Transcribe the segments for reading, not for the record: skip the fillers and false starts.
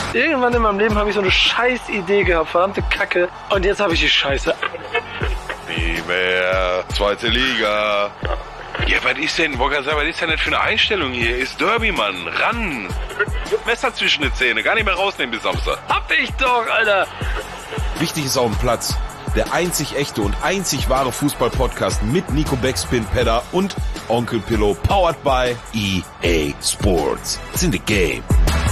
Irgendwann in meinem Leben habe ich so eine scheiß Idee gehabt, verdammte Kacke. Und jetzt habe ich die Scheiße. Nie mehr, zweite Liga. Ja, was ist denn, was ist denn das für eine Einstellung hier? Ist Derby, Mann, ran. Messer zwischen die Zähne, gar nicht mehr rausnehmen bis Samstag. Hab ich doch, Alter. Wichtig ist auf dem Platz. Der einzig echte und einzig wahre Fußball-Podcast mit Nico Backspin, Pedder und Onkel Pillow, powered by EA Sports. It's in the game.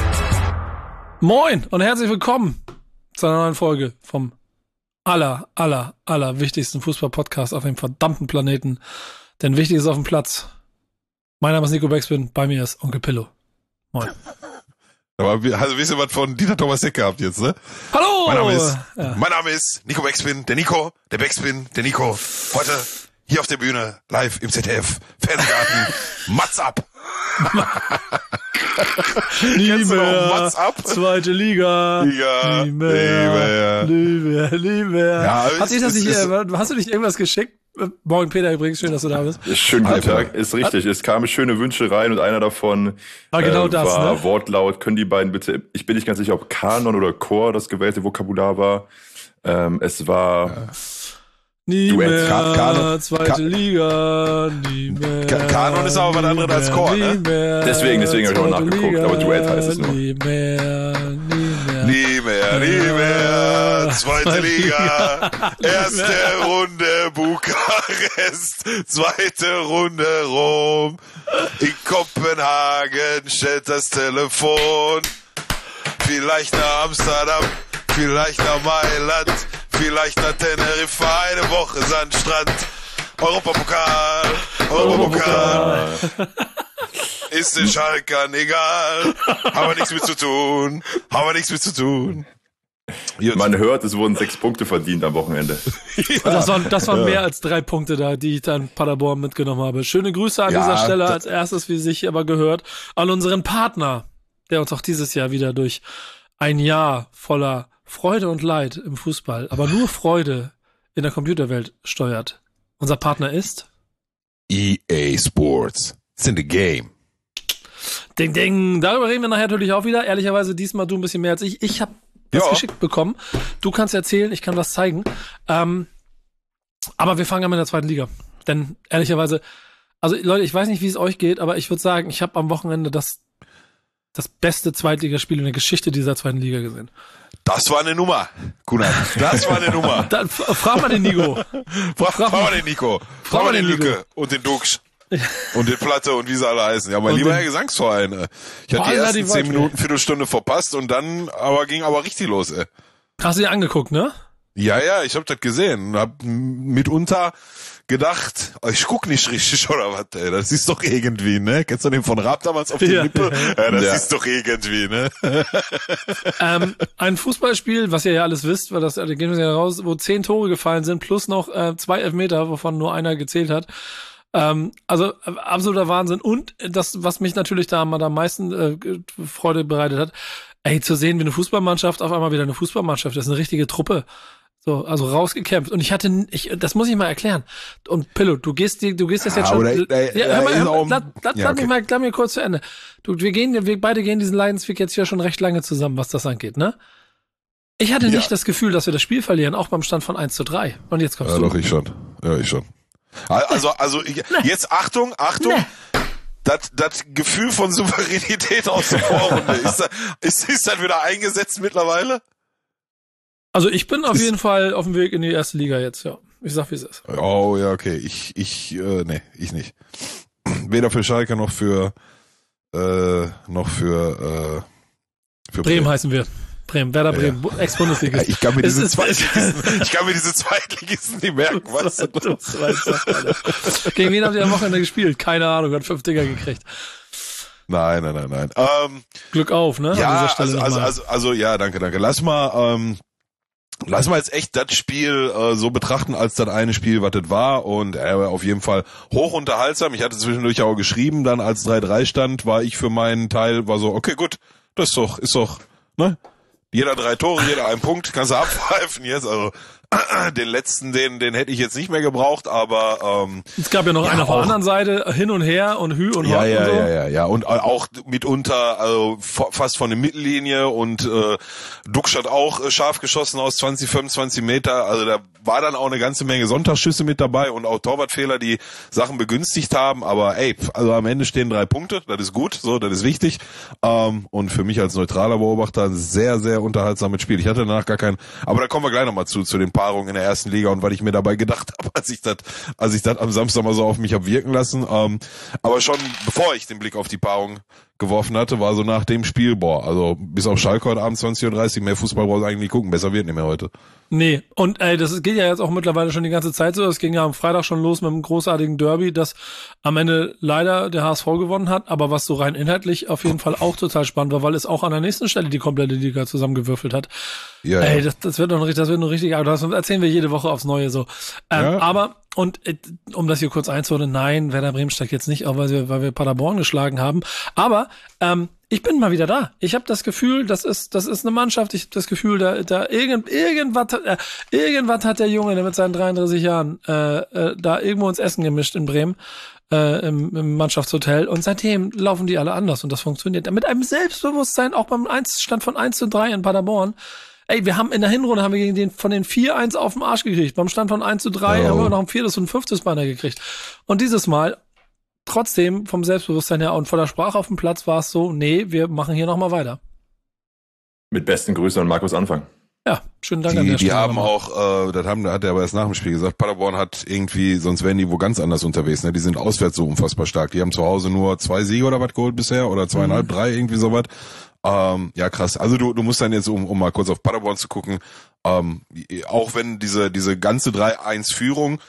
Moin und herzlich willkommen zu einer neuen Folge vom aller wichtigsten Fußball-Podcast auf dem verdammten Planeten. Denn wichtig ist auf dem Platz. Mein Name ist Nico Backspin, bei mir ist Onkel Pillow. Moin. Aber also wisst ihr was von Dieter Thomas Heck gehabt jetzt, ne? Hallo! Mein Name ist Nico Backspin, der Nico, der Backspin, der Nico. Heute hier auf der Bühne, live im ZDF, Fernsehgarten, Mats ab! Nie mehr, Mats ab? zweite Liga. Nie mehr. Ja, hast du nicht irgendwas geschickt? Morgen, Peter, übrigens, schön, dass du da bist. Schönen guten Tag, ist richtig. Es kamen schöne Wünsche rein und einer davon war Wortlaut. Können die beiden bitte, ich bin nicht ganz sicher, ob Kanon oder Chor das gewählte Vokabular war. Es war nie Duett. mehr, zweite Liga, nie mehr. Kanon ist aber was anderes als Chor, ne? Deswegen habe ich auch nachgeguckt, aber Duett heißt es nur. Nie mehr, zweite Liga, erste Runde Bukarest, zweite Runde Rom, in Kopenhagen stellt das Telefon, vielleicht nach Amsterdam, vielleicht nach Mailand, vielleicht nach Teneriffa, eine Woche Sandstrand, Europapokal. Ist den Schalkern egal, haben wir nichts mit zu tun. Man hört, es wurden 6 Punkte verdient am Wochenende. Ja. Das waren mehr als 3 Punkte da, die ich dann Paderborn mitgenommen habe. Schöne Grüße an dieser Stelle als erstes, wie sich aber gehört, an unseren Partner, der uns auch dieses Jahr wieder durch ein Jahr voller Freude und Leid im Fußball, aber nur Freude in der Computerwelt steuert. Unser Partner ist EA Sports. It's in the game. Ding, ding. Darüber reden wir nachher natürlich auch wieder. Ehrlicherweise diesmal du ein bisschen mehr als ich. Ich habe das geschickt bekommen. Du kannst erzählen, ich kann was zeigen. Aber wir fangen an mit der zweiten Liga. Denn ehrlicherweise, also Leute, ich weiß nicht, wie es euch geht, aber ich würde sagen, ich habe am Wochenende das beste Zweitligaspiel in der Geschichte dieser zweiten Liga gesehen. Das war eine Nummer, Kunal. Das war eine Nummer. Frag mal den Nico. Frag mal den Nico. Frag mal den Lücke und den Dux. Und den Platte und wie sie alle heißen. Ja, mein lieber Herr Gesangsverein. Ich hatte die ersten 10 Minuten, Viertelstunde verpasst und dann ging aber richtig los, ey. Hast du dir angeguckt, ne? Ja, ich hab das gesehen und hab mitunter gedacht, ich guck nicht richtig oder was, ey. Das ist doch irgendwie, ne? Kennst du den von Raab damals auf die Lippe? Ja, das ist doch irgendwie, ne? Ein Fußballspiel, was ihr ja alles wisst, weil da gehen wir ja raus, wo 10 Tore gefallen sind, plus noch 2 Elfmeter, wovon nur einer gezählt hat. Also absoluter Wahnsinn. Und das, was mich natürlich da am meisten Freude bereitet hat, zu sehen, wie eine Fußballmannschaft auf einmal wieder eine Fußballmannschaft ist, eine richtige Truppe. So, also rausgekämpft. Und das muss ich mal erklären. Und Pillow, du gehst jetzt schon. Lass mir kurz zu Ende. Wir beide gehen diesen Leidensweg jetzt ja schon recht lange zusammen, was das angeht, ne? Ich hatte nicht das Gefühl, dass wir das Spiel verlieren, auch beim Stand von 1:3. Und jetzt kommst du. Ja, doch, ich schon. Ja, ich schon. Also jetzt Achtung. Nee. Das Gefühl von Souveränität aus der Vorrunde, ist das wieder eingesetzt mittlerweile? Also ich bin auf jeden Fall auf dem Weg in die erste Liga jetzt, ja. Ich sag, wie es ist. Oh, ja, okay. Ich nicht. Weder für Schalke noch für Bremen heißen wir. Werder Bremen, Ex-Bundesliga. Ich kann mir diese Zweitligisten nicht merken, weißt du? Gegen wen habt ihr am Wochenende gespielt? Keine Ahnung, hat 5 Dinger gekriegt. Nein. Glück auf, ne? Ja, also ja, danke. Lass mal jetzt echt das Spiel so betrachten als das eine Spiel, was das war, und auf jeden Fall hoch unterhaltsam. Ich hatte zwischendurch auch geschrieben, dann als 3:3 stand, war ich für meinen Teil, war so, okay, gut, das ist doch, ne? Jeder 3 Tore, jeder 1 Punkt, kannst du abpfeifen jetzt, also Den letzten, den hätte ich jetzt nicht mehr gebraucht, aber es gab ja noch einen auf der anderen Seite, hin und her und Hü und Hot und so. Ja. Und auch mitunter, also fast von der Mittellinie und Duxch hat auch scharf geschossen aus 20, 25 Meter. Also da war dann auch eine ganze Menge Sonntagsschüsse mit dabei und auch Torwartfehler, die Sachen begünstigt haben. Aber also am Ende stehen 3 Punkte, das ist gut, so, das ist wichtig. Und für mich als neutraler Beobachter ein sehr, sehr unterhaltsames Spiel. Ich hatte danach gar keinen, aber da kommen wir gleich nochmal zu den Paarungen in der ersten Liga und was ich mir dabei gedacht habe, als ich das am Samstag mal so auf mich hab wirken lassen. Aber schon bevor ich den Blick auf die Paarung geworfen hatte, war so nach dem Spiel, also bis auf Schalke heute Abend 20:30 Uhr, mehr Fußball brauchst du eigentlich nicht gucken, besser wird nicht mehr heute. Nee, und das geht ja jetzt auch mittlerweile schon die ganze Zeit so, das ging ja am Freitag schon los mit einem großartigen Derby, das am Ende leider der HSV gewonnen hat, aber was so rein inhaltlich auf jeden Fall auch total spannend war, weil es auch an der nächsten Stelle die komplette Liga zusammengewürfelt hat. Ja. Das wird noch richtig, aber das erzählen wir jede Woche aufs Neue so. Aber, und um das hier kurz einzuordnen, nein, Werder Bremen steigt jetzt nicht auf, weil wir Paderborn geschlagen haben, aber ich bin mal wieder da. Ich habe das Gefühl, das ist eine Mannschaft. Ich habe das Gefühl, da irgendwas hat der Junge, der mit seinen 33 Jahren da irgendwo ins Essen gemischt in Bremen im Mannschaftshotel. Und seitdem laufen die alle anders und das funktioniert. Mit einem Selbstbewusstsein, auch beim Stand von 1:3 in Paderborn. Ey, wir haben in der Hinrunde gegen den von den 4-1 auf den Arsch gekriegt. Beim Stand von 1:3 haben wir noch ein 4. und ein 5. Beiner gekriegt. Und dieses Mal trotzdem vom Selbstbewusstsein her und von der Sprache auf dem Platz war es so, nee, wir machen hier nochmal weiter. Mit besten Grüßen an Markus Anfang. Ja, schönen Dank an der Stelle. Die haben auch, hat er aber erst nach dem Spiel gesagt, Paderborn hat irgendwie, sonst wären die wo ganz anders unterwegs, ne? Die sind auswärts so unfassbar stark. Die haben zu Hause nur 2 Siege oder was geholt bisher oder 2,5, 3, irgendwie sowas. Ja, krass. Also du musst dann jetzt, um mal kurz auf Paderborn zu gucken, auch wenn diese ganze 3-1-Führung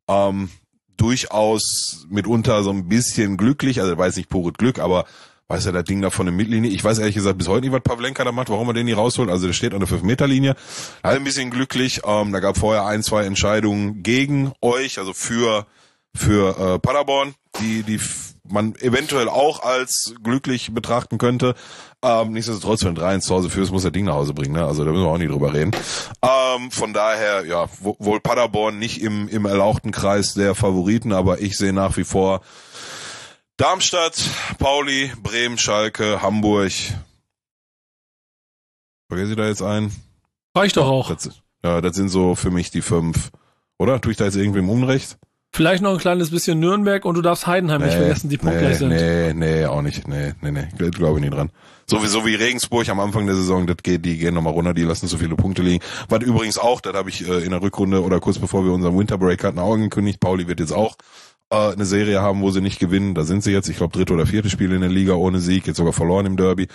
durchaus mitunter so ein bisschen glücklich, also weiß nicht pures Glück, aber weiß ja das Ding da von der Mittellinie. Ich weiß ehrlich gesagt bis heute nicht, was Pavlenka da macht, warum er den nicht rausholt. Also der steht an der 5-Meter-Linie. Halt ein bisschen glücklich. Da gab vorher 1, 2 Entscheidungen gegen euch, also für Paderborn, die man eventuell auch als glücklich betrachten könnte. Nichtsdestotrotz, wenn du 3-1 zu Hause führst, muss der Ding nach Hause bringen, ne? Also da müssen wir auch nicht drüber reden. Von daher, ja, wohl Paderborn nicht im erlauchten Kreis der Favoriten, aber ich sehe nach wie vor Darmstadt, Pauli, Bremen, Schalke, Hamburg. Vergesse ich da jetzt einen? Reicht doch auch. Das sind so für mich die 5. Oder? Tue ich da jetzt irgendwem Unrecht? Vielleicht noch ein kleines bisschen Nürnberg und du darfst Heidenheim nicht vergessen, die punktgleich sind. Nee, auch nicht. Nee. Glaube ich nicht dran. Sowieso wie Regensburg am Anfang der Saison, die gehen nochmal runter, die lassen so viele Punkte liegen. Was übrigens auch, das habe ich in der Rückrunde oder kurz bevor wir unseren Winterbreak hatten, auch angekündigt, Pauli wird jetzt auch eine Serie haben, wo sie nicht gewinnen. Da sind sie jetzt, ich glaube, 3. oder 4. Spiel in der Liga ohne Sieg, jetzt sogar verloren im Derby.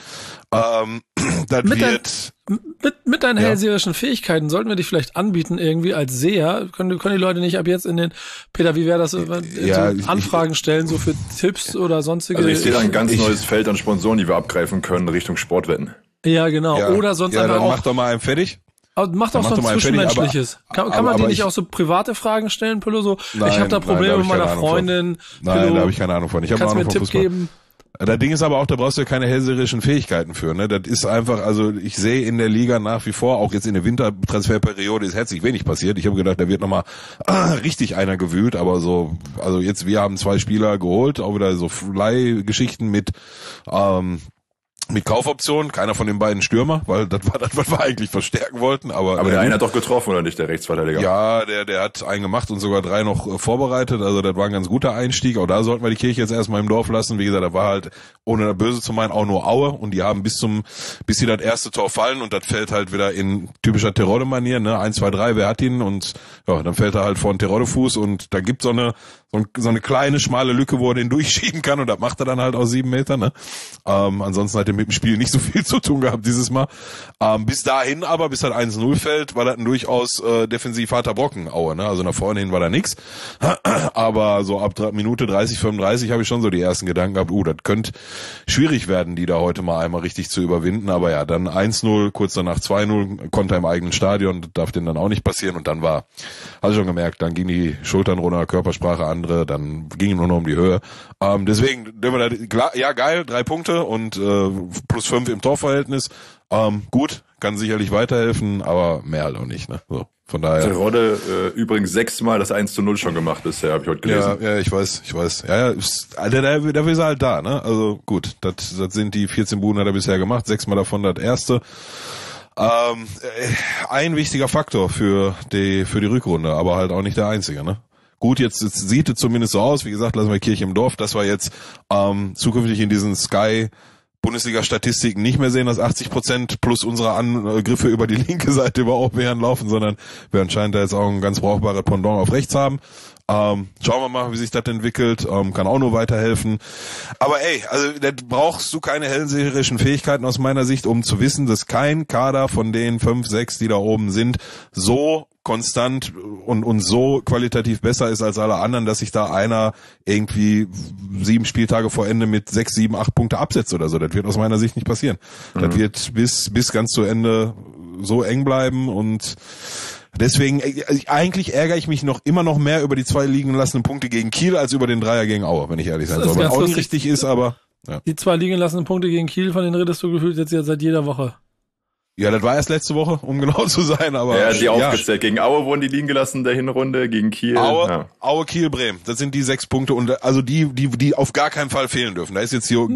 Mit deinen hellseherischen Fähigkeiten sollten wir dich vielleicht anbieten irgendwie als Seher. Können die Leute nicht ab jetzt in den, Peter, wie wäre das, Anfragen stellen, so für Tipps oder sonstige? Also ich sehe da ein ganz neues Feld an Sponsoren, die wir abgreifen können Richtung Sportwetten. Ja, genau. Ja. Oder sonst einfach dann auch. Mach doch mal einen fertig. Aber macht auch so ein Zwischenmenschliches. Kann man dir nicht auch so private Fragen stellen, Pillow? So, ich habe da Probleme mit meiner Freundin. Nein, da habe ich keine Ahnung von. Ich habe Ahnung von Fußball. Geben? Das Ding ist aber auch, da brauchst du ja keine hellseherischen Fähigkeiten für, ne? Das ist einfach, also ich sehe in der Liga nach wie vor, auch jetzt in der Wintertransferperiode ist herzlich wenig passiert. Ich habe gedacht, da wird nochmal richtig einer gewühlt, aber so, also jetzt, wir haben 2 Spieler geholt, auch wieder so Leihgeschichten mit Kaufoptionen, keiner von den beiden Stürmer, weil das war das, was wir eigentlich verstärken wollten. Aber der eine hat doch getroffen, oder nicht, der Rechtsverteidiger? Ja, der hat einen gemacht und sogar 3 noch vorbereitet, also das war ein ganz guter Einstieg. Auch da sollten wir die Kirche jetzt erstmal im Dorf lassen. Wie gesagt, da war halt, ohne da böse zu meinen, auch nur Aue und die haben bis sie das erste Tor fallen und das fällt halt wieder in typischer Terodde-Manier, ne? 1, 2, 3, wer hat ihn? Und ja, dann fällt er halt vor den Terodde-Fuß und da gibt so eine kleine, schmale Lücke, wo er den durchschieben kann und das macht er dann halt aus 7 Metern, ne? Ansonsten hat er mit dem Spiel nicht so viel zu tun gehabt dieses Mal. Bis dahin aber, bis halt 1-0 fällt, war das ein durchaus defensiv harter Brocken, Aue, ne? Also nach vorne hin war da nix. Aber so ab Minute 30, 35 habe ich schon so die ersten Gedanken gehabt, das könnte schwierig werden, die da heute mal einmal richtig zu überwinden. Aber ja, dann 1-0, kurz danach 2-0, Konter im eigenen Stadion, das darf denen dann auch nicht passieren. Und dann hatte ich schon gemerkt, dann ging die Schultern runter, Körpersprache andere, dann ging nur noch um die Höhe. Deswegen, ja geil, 3 Punkte und +5 im Torverhältnis. Gut, kann sicherlich weiterhelfen, aber mehr halt auch nicht, ne? So. Von daher. Terodde übrigens 6-mal das 1:0 schon gemacht bisher, habe ich heute gelesen. Ja, ich weiß. Ja, dafür ist er halt da, ne? Also gut, das sind die 14 Buden hat er bisher gemacht, 6-mal davon das erste. Ein wichtiger Faktor für die Rückrunde, aber halt auch nicht der einzige, ne? Gut, jetzt sieht es zumindest so aus, wie gesagt, lassen wir Kirche im Dorf, dass wir jetzt zukünftig in diesen Sky-Bundesliga-Statistiken nicht mehr sehen, dass 80% plus unsere Angriffe über die linke Seite über Orbären laufen, sondern wir anscheinend da jetzt auch ein ganz brauchbares Pendant auf rechts haben. Schauen wir mal, wie sich das entwickelt, kann auch nur weiterhelfen. Aber also da brauchst du keine hellseherischen Fähigkeiten aus meiner Sicht, um zu wissen, dass kein Kader von den 5, 6, die da oben sind, so konstant und so qualitativ besser ist als alle anderen, dass sich da einer irgendwie 7 Spieltage vor Ende mit 6, 7, 8 Punkte absetzt oder so. Das wird aus meiner Sicht nicht passieren. Das wird bis ganz zu Ende so eng bleiben und deswegen, eigentlich ärgere ich mich immer noch mehr über die 2 liegen gelassenen Punkte gegen Kiel als über den 3er gegen Aue, wenn ich ehrlich sein soll. Was auch nicht richtig ist, aber ja. Die 2 liegen gelassenen Punkte gegen Kiel, von denen redest du gefühlt jetzt ja seit jeder Woche. Ja, das war erst letzte Woche, um genau zu sein, aber. Ja, die aufgezählt. Gegen Aue wurden die liegen gelassen in der Hinrunde, gegen Kiel. Aue, Kiel, Bremen. Das sind die 6 Punkte und also die auf gar keinen Fall fehlen dürfen. Da ist jetzt hier.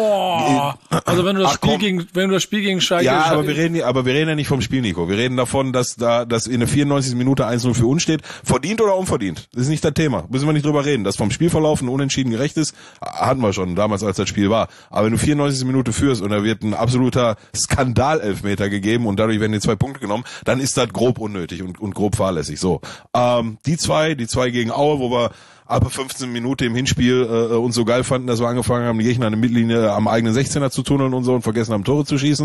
Also wenn du das Spiel gegen Schalke. Ja, aber wir reden ja nicht vom Spiel, Nico. Wir reden davon, dass in der 94. Minute 1:0 für uns steht. Verdient oder unverdient? Das ist nicht das Thema. Müssen wir nicht drüber reden. Dass vom Spielverlauf ein Unentschieden gerecht ist, hatten wir schon damals, als das Spiel war. Aber wenn du 94. Minute führst und da wird ein absoluter Skandal-Elfmeter gegeben und dadurch werden die 2 Punkte genommen, dann ist das grob unnötig und grob fahrlässig. So, die zwei gegen Aue, wo wir ab 15 Minuten im Hinspiel uns so geil fanden, dass wir angefangen haben, die Gegner an der Mittellinie am eigenen 16er zu tunneln und so und vergessen haben, Tore zu schießen.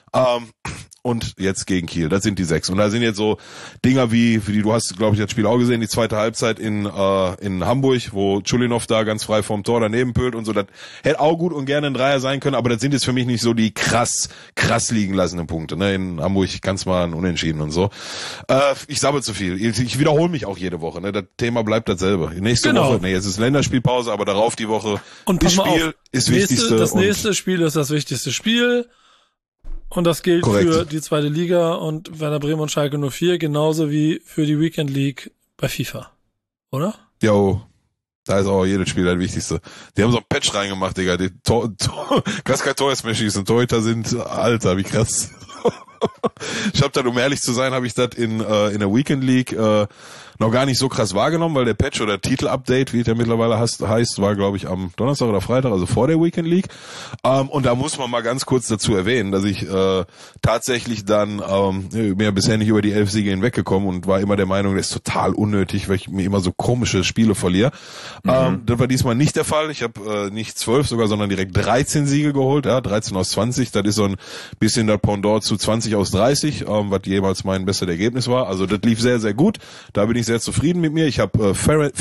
Und jetzt gegen Kiel. Das sind die 6. Und da sind jetzt so Dinger wie du hast, glaube ich, das Spiel auch gesehen, die zweite Halbzeit in Hamburg, wo Chulinov da ganz frei vorm Tor daneben pölt und so. Das hätte auch gut und gerne ein Dreier sein können, aber das sind jetzt für mich nicht so die krass liegen lassenden Punkte. Ne? In Hamburg ganz mal ein Unentschieden und so. Ich sabbel zu viel. Ich wiederhole mich auch jede Woche. Ne? Das Thema bleibt dasselbe. Nächste Woche, jetzt ist Länderspielpause, aber darauf die Woche. Und das Spiel ist wichtigste. Das nächste Spiel ist das wichtigste Spiel. Und das gilt korrekt für die 2. Liga und Werder Bremen und Schalke 04, genauso wie für die Weekend League bei FIFA. Oder? Jo, da ist auch jedes Spiel das Wichtigste. Die haben so ein Patch reingemacht, Digga. Die krass kein Tor ist mehr schießen. Torhüter sind Alter, wie krass. Ich hab dann, um ehrlich zu sein, habe ich das in der Weekend League noch gar nicht so krass wahrgenommen, weil der Patch oder Titel-Update, wie der mittlerweile heißt, war, glaube ich, am Donnerstag oder Freitag, also vor der Weekend League. Und da muss man mal ganz kurz dazu erwähnen, dass ich tatsächlich dann mir bisher nicht über die 11 Siege hinweggekommen und war immer der Meinung, das ist total unnötig, weil ich mir immer so komische Spiele verliere. Das war diesmal nicht der Fall. Ich habe nicht 12 sogar, sondern direkt 13 Siege geholt, ja, 13 aus 20. Das ist so ein bisschen das Pendant zu 20 aus 30, was jemals mein bestes Ergebnis war. Also das lief sehr, sehr gut. Da bin ich sehr zufrieden mit mir. Ich habe Ferenc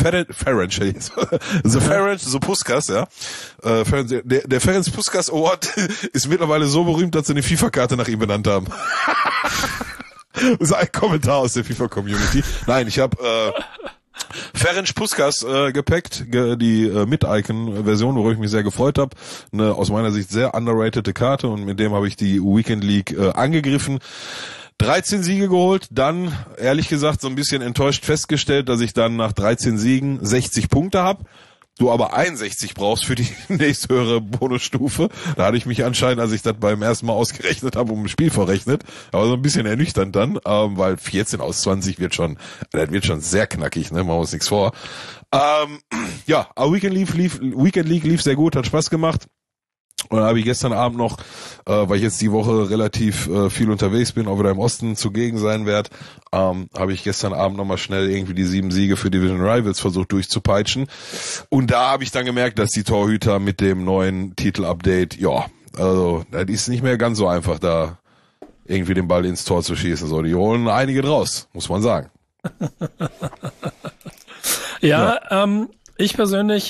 Puskas, ja. Der Ferenc Puskas Award ist mittlerweile so berühmt, dass sie eine FIFA-Karte nach ihm benannt haben. Das ist ein Kommentar aus der FIFA-Community. Nein, ich habe Ferenc Puskas gepackt, die Mid-Icon-Version, worüber ich mich sehr gefreut habe. Eine aus meiner Sicht sehr underratede Karte und mit dem habe ich die Weekend League angegriffen. 13 Siege geholt, dann, ehrlich gesagt, so ein bisschen enttäuscht festgestellt, dass ich dann nach 13 Siegen 60 Punkte habe. Du aber 61 brauchst für die nächsthöhere Bonusstufe. Da hatte ich mich anscheinend, als ich das beim ersten Mal ausgerechnet habe, um ein Spiel verrechnet. Aber so ein bisschen ernüchternd dann, weil 14 aus 20 wird schon sehr knackig, ne? Machen wir uns nichts vor. Ja, aber Weekend League lief sehr gut, hat Spaß gemacht. Und dann habe ich gestern Abend noch, weil ich jetzt die Woche relativ viel unterwegs bin, auch wieder im Osten zugegen sein werde, habe ich gestern Abend nochmal schnell irgendwie die 7 Siege für Division Rivals versucht durchzupeitschen. Und da habe ich dann gemerkt, dass die Torhüter mit dem neuen Titel-Update, also das ist nicht mehr ganz so einfach, da irgendwie den Ball ins Tor zu schießen. So, die holen einige draus, muss man sagen. Ich persönlich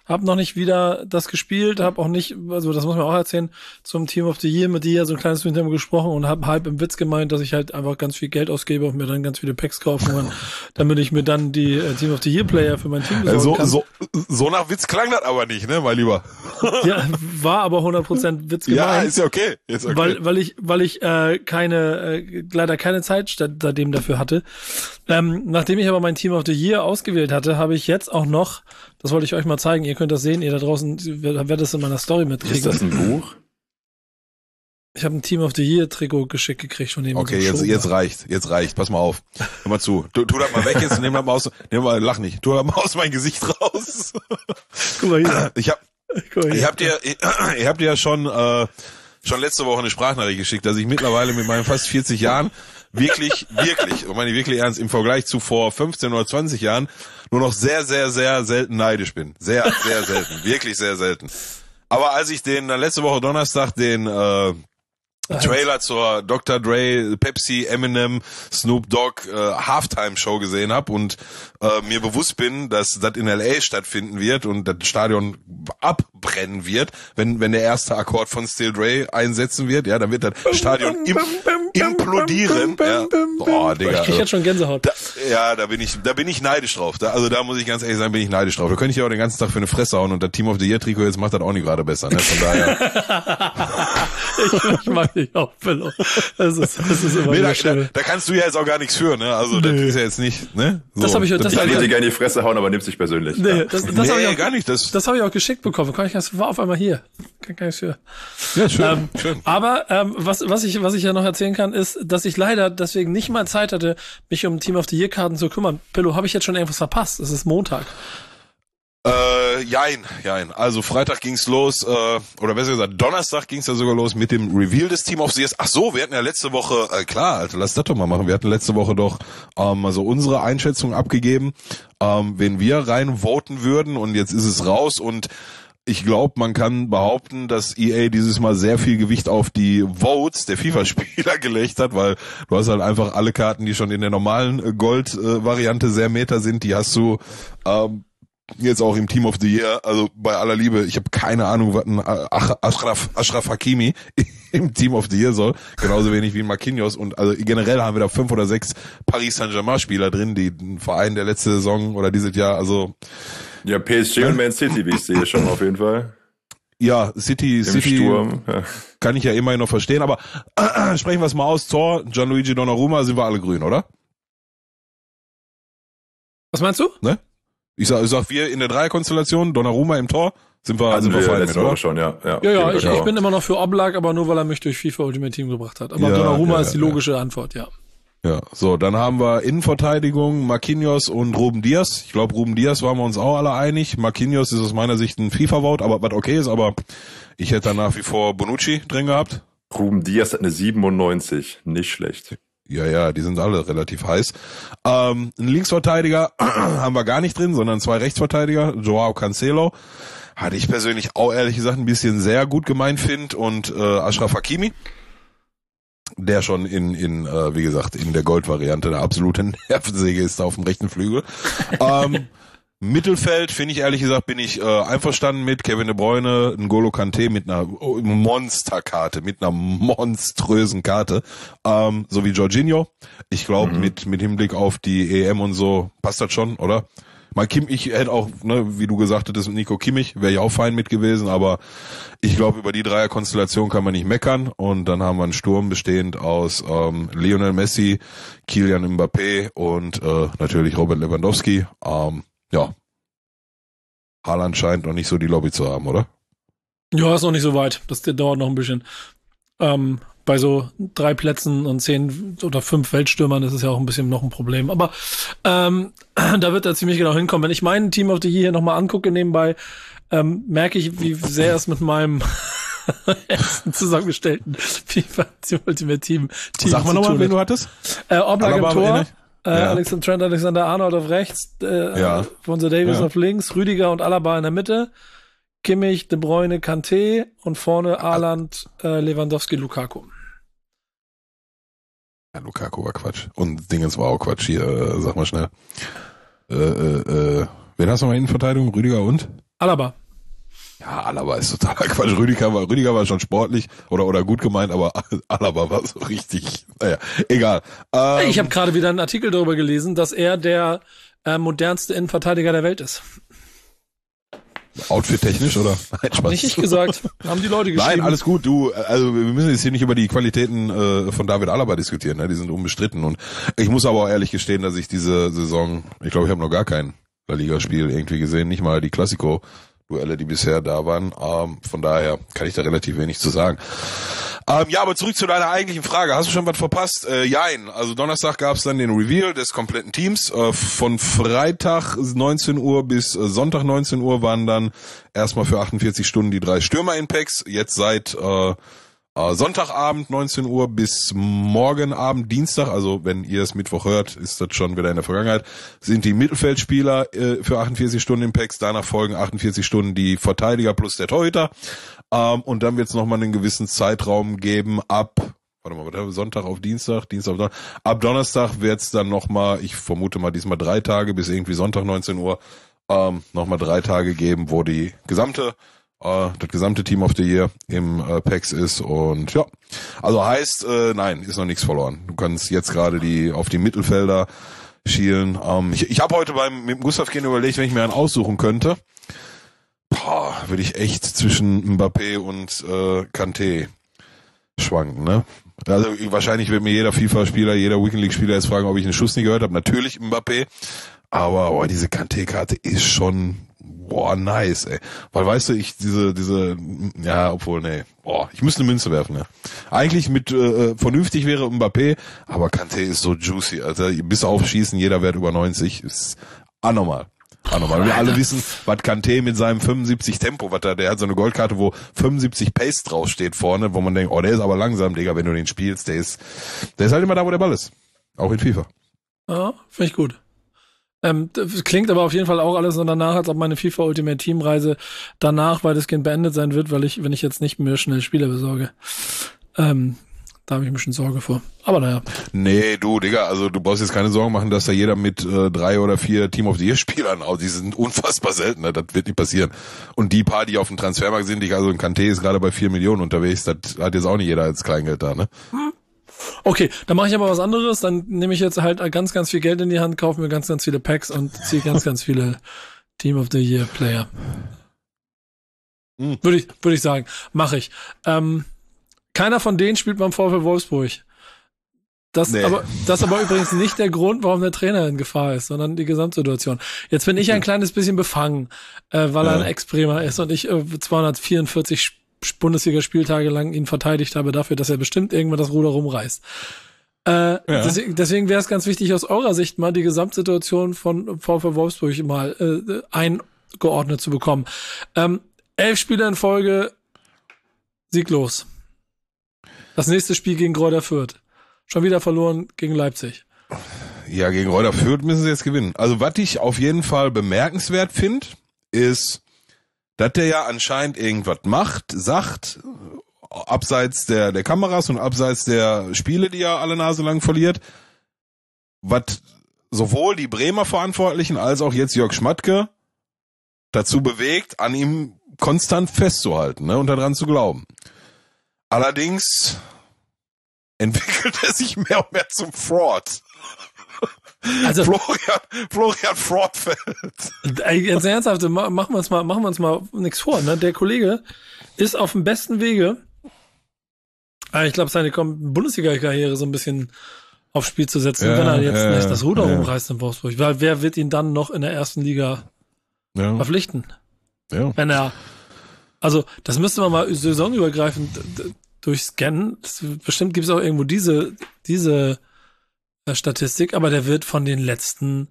Hab noch nicht wieder das gespielt, hab auch nicht, also das muss man auch erzählen, zum Team of the Year mit dir so ein kleines Minuten gesprochen und hab halb im Witz gemeint, dass ich halt einfach ganz viel Geld ausgebe und mir dann ganz viele Packs kaufen kann, damit ich mir dann die Team of the Year Player für mein Team besorgen kann. So nach Witz klang das aber nicht, ne, mein Lieber? Ja, war aber 100% Witz gemeint. Ja, ist ja okay. Ist okay. Weil ich leider keine Zeit seitdem dafür hatte. Nachdem ich aber mein Team of the Year ausgewählt hatte, habe ich jetzt auch noch, das wollte ich euch mal zeigen, ihr könnt das sehen, ihr da draußen werdet es in meiner Story mitkriegen. Ist das ein Buch? Ich habe ein Team of the Year Trikot geschickt gekriegt von dem. Okay, jetzt reicht. Pass mal auf. Hör mal zu. Tu das mal weg jetzt, nimm das mal lach nicht. Tu das mal aus meinem Gesicht raus. Guck mal hier. Ihr habt dir ja schon letzte Woche eine Sprachnachricht geschickt, dass ich mittlerweile mit meinen fast 40 Jahren wirklich, und meine wirklich ernst, im Vergleich zu vor 15 oder 20 Jahren nur noch sehr, sehr, sehr selten neidisch bin. Sehr, sehr selten. Wirklich sehr selten. Aber als ich letzte Woche Donnerstag den Trailer zur Dr. Dre, Pepsi, Eminem, Snoop Dogg Halftime-Show gesehen habe und mir bewusst bin, dass das in L.A. stattfinden wird und das Stadion abbrennen wird, wenn der erste Akkord von Still Dre einsetzen wird, ja, dann wird das Stadion implodieren. Ja. Oh, Digga. Ich krieg jetzt schon Gänsehaut. Da bin ich neidisch drauf. Da muss ich ganz ehrlich sagen, bin ich neidisch drauf. Da könnte ich ja auch den ganzen Tag für eine Fresse hauen und das Team of the Year Trikot jetzt macht das auch nicht gerade besser, ne? Von daher. ich mag dich auch, Pillow. Das ist immer da kannst du ja jetzt auch gar nichts für, ne? Also das ist ja jetzt nicht, ne? So, das habe ich ich würde dir gerne in die Fresse hauen, aber nimm's nicht persönlich. Nee, ja. das habe ich auch gar nicht. Das habe ich auch geschickt bekommen. Das war auf einmal hier. Kann ich für. Ja, schön. Aber was ich ja noch erzählen kann, ist, dass ich leider deswegen nicht mal Zeit hatte, mich um Team of the Year Karten zu kümmern. Pillow, habe ich jetzt schon irgendwas verpasst? Es ist Montag. Jein. Also Freitag ging's los, oder besser gesagt, Donnerstag ging's ja sogar los mit dem Reveal des Team of the Years. Ach so, wir hatten ja letzte Woche, klar, Alter, lass das doch mal machen. Wir hatten letzte Woche doch also unsere Einschätzung abgegeben, wen wir reinvoten würden und jetzt ist es raus und ich glaube, man kann behaupten, dass EA dieses Mal sehr viel Gewicht auf die Votes der FIFA-Spieler gelegt hat, weil du hast halt einfach alle Karten, die schon in der normalen Gold-Variante sehr meta sind, die hast du jetzt auch im Team of the Year, also bei aller Liebe, ich habe keine Ahnung, was ein Achraf Hakimi im Team of the Year soll, genauso wenig wie ein Marquinhos und also generell haben wir da 5 oder 6 Paris Saint-Germain Spieler drin, die ein Verein der letzte Saison oder dieses Jahr, also ja, PSG und Man City, wie ich sehe, schon auf jeden Fall. Ja, City Sturm, ja. Kann ich ja immerhin noch verstehen, aber sprechen wir es mal aus, Tor, Gianluigi Donnarumma, sind wir alle grün, oder? Was meinst du? Ne? Ich sag, wir in der Dreierkonstellation, Donnarumma im Tor, sind wir fein mit, oder? Schon, ja. Ja, ich bin immer noch für Oblak, aber nur weil er mich durch FIFA Ultimate Team gebracht hat. Aber Donnarumma ist die logische Antwort, ja. Ja, so, dann haben wir Innenverteidigung, Marquinhos und Ruben Dias. Ich glaube, Ruben Dias waren wir uns auch alle einig. Marquinhos ist aus meiner Sicht ein FIFA-Vote, aber was okay ist, aber ich hätte da nach wie vor Bonucci drin gehabt. Ruben Dias hat eine 97, nicht schlecht. Ja, die sind alle relativ heiß. Einen Linksverteidiger haben wir gar nicht drin, sondern 2 Rechtsverteidiger, Joao Cancelo. Hatte ich persönlich auch ehrlich gesagt ein bisschen sehr gut gemeint finde und Achraf Hakimi, der schon wie gesagt, in der Gold-Variante eine absolute Nervensäge ist da auf dem rechten Flügel. Mittelfeld, finde ich ehrlich gesagt, bin ich einverstanden mit Kevin De Bruyne, N'Golo Kanté mit einer Monsterkarte, mit einer monströsen Karte, so wie Jorginho. Ich glaube, mit Hinblick auf die EM und so passt das schon, oder? Mal ich hätte auch, ne, wie du gesagt hattest, Nico Kimmich, wäre ich auch fein mit gewesen, aber ich glaube, über die Dreierkonstellation kann man nicht meckern und dann haben wir einen Sturm bestehend aus Lionel Messi, Kylian Mbappé und natürlich Robert Lewandowski. Ja, Haaland scheint noch nicht so die Lobby zu haben, oder? Ja, ist noch nicht so weit. Das dauert noch ein bisschen. Bei so 3 Plätzen und 10 oder 5 Weltstürmern ist es ja auch ein bisschen noch ein Problem. Aber da wird er ziemlich genau hinkommen. Wenn ich meinen Team of the Year hier nochmal angucke nebenbei, merke ich, wie sehr es mit meinem ersten zusammengestellten FIFA Ultimate Team Sag mal nochmal, wen du hattest? Oblak im Tor. Trent Alexander-Arnold auf rechts, Alphonso Davies auf links, Rüdiger und Alaba in der Mitte, Kimmich, De Bruyne, Kanté und vorne Haaland, Lewandowski, Lukaku. Ja, Lukaku war Quatsch. Und Dingens war auch Quatsch hier, sag mal schnell. Wen hast du mal in Innenverteidigung? Rüdiger und? Alaba. Ja, Alaba ist totaler Quatsch. Rüdiger war schon sportlich oder gut gemeint, aber Alaba war so richtig, naja, egal. Ich habe gerade wieder einen Artikel darüber gelesen, dass er der modernste Innenverteidiger der Welt ist. Outfit-technisch, oder? Nein, Spaß. Nicht ich gesagt, haben die Leute geschrieben. Nein, alles gut, du, also wir müssen jetzt hier nicht über die Qualitäten von David Alaba diskutieren, ne? Die sind unbestritten und ich muss aber auch ehrlich gestehen, dass ich diese Saison, ich glaube, ich habe noch gar kein La Liga-Spiel irgendwie gesehen, nicht mal die Classico-Duelle, die bisher da waren, von daher kann ich da relativ wenig zu sagen. Ja, aber zurück zu deiner eigentlichen Frage. Hast du schon was verpasst? Jein. Also Donnerstag gab es dann den Reveal des kompletten Teams. Von Freitag 19 Uhr bis Sonntag 19 Uhr waren dann erstmal für 48 Stunden die 3 Stürmer in Packs. Jetzt seit Sonntagabend 19 Uhr bis morgen Abend Dienstag, also wenn ihr es Mittwoch hört, ist das schon wieder in der Vergangenheit, sind die Mittelfeldspieler für 48 Stunden in Packs. Danach folgen 48 Stunden die Verteidiger plus der Torhüter. Und dann wird es nochmal einen gewissen Zeitraum geben ab, Sonntag auf Dienstag, Dienstag auf Donnerstag. Ab Donnerstag wird es dann nochmal, ich vermute mal diesmal 3 Tage bis irgendwie Sonntag 19 Uhr, nochmal 3 Tage geben, wo das gesamte Team of the Year im PAX ist. Und ja, also heißt, nein, ist noch nichts verloren. Du kannst jetzt gerade auf die Mittelfelder schielen. Ich habe heute mit dem Gustav Gehen überlegt, wenn ich mir einen aussuchen könnte, würde ich echt zwischen Mbappé und Kanté schwanken, ne? Also wahrscheinlich wird mir jeder FIFA-Spieler, jeder Weekend League-Spieler jetzt fragen, ob ich einen Schuss nie gehört habe. Natürlich Mbappé, aber diese Kanté-Karte ist schon nice, ey. Weil weißt du, ich ich müsste eine Münze werfen, ne? Eigentlich vernünftig wäre Mbappé, aber Kanté ist so juicy, also bis auf Schießen, jeder Wert über 90 ist anormal. Wir alle wissen, was Kanté mit seinem 75 Tempo, der hat so eine Goldkarte, wo 75 Pace draufsteht vorne, wo man denkt, der ist aber langsam, Digga, wenn du den spielst, der ist halt immer da, wo der Ball ist. Auch in FIFA. Ja, finde ich gut. Das klingt aber auf jeden Fall auch alles so danach, als ob meine FIFA Ultimate Team Reise danach weitestgehend beendet sein wird, wenn ich jetzt nicht mehr schnell Spieler besorge. Da habe ich ein bisschen Sorge vor. Aber naja. Nee, du, Digga, also du brauchst jetzt keine Sorgen machen, dass da jeder mit 3 oder 4 Team of the Year Spielern, die sind unfassbar selten, ne? Das wird nicht passieren. Und die paar, die auf dem Transfermarkt sind, also ein Kanté ist gerade bei 4 Millionen unterwegs, das hat jetzt auch nicht jeder als Kleingeld da, ne? Okay, dann mache ich aber was anderes, dann nehme ich jetzt halt ganz, ganz viel Geld in die Hand, kaufe mir ganz, ganz viele Packs und ziehe ganz, ganz viele Team of the Year Player. Würde ich sagen, mache ich. Keiner von denen spielt beim VfL Wolfsburg. Das aber übrigens nicht der Grund, warum der Trainer in Gefahr ist, sondern die Gesamtsituation. Jetzt bin ich ein kleines bisschen befangen, weil er ein Ex-Bremer ist und ich 244 Bundesliga-Spieltage lang ihn verteidigt habe dafür, dass er bestimmt irgendwann das Ruder rumreißt. Deswegen wäre es ganz wichtig, aus eurer Sicht mal die Gesamtsituation von VfL Wolfsburg mal eingeordnet zu bekommen. 11 Spiele in Folge sieglos. Das nächste Spiel gegen Greuther Fürth. Schon wieder verloren gegen Leipzig. Ja, gegen Greuther Fürth müssen sie jetzt gewinnen. Also was ich auf jeden Fall bemerkenswert finde, ist, dass der ja anscheinend irgendwas sagt, abseits der Kameras und abseits der Spiele, die er alle Nase lang verliert, was sowohl die Bremer Verantwortlichen als auch jetzt Jörg Schmatke dazu bewegt, an ihm konstant festzuhalten, ne, und daran zu glauben. Allerdings entwickelt er sich mehr und mehr zum Fraud. Also Florian Fraudfeld. Jetzt ernsthaft, machen wir uns mal nichts vor, ne? Der Kollege ist auf dem besten Wege, ich glaube, seine Bundesliga-Karriere so ein bisschen aufs Spiel zu setzen, wenn er jetzt nicht das Ruder rumreißt in Wolfsburg. Weil wer wird ihn dann noch in der ersten Liga verpflichten? Ja. Wenn er, also das müsste man mal saisonübergreifend durchscannen. Bestimmt gibt es auch irgendwo diese Statistik, aber der wird von den letzten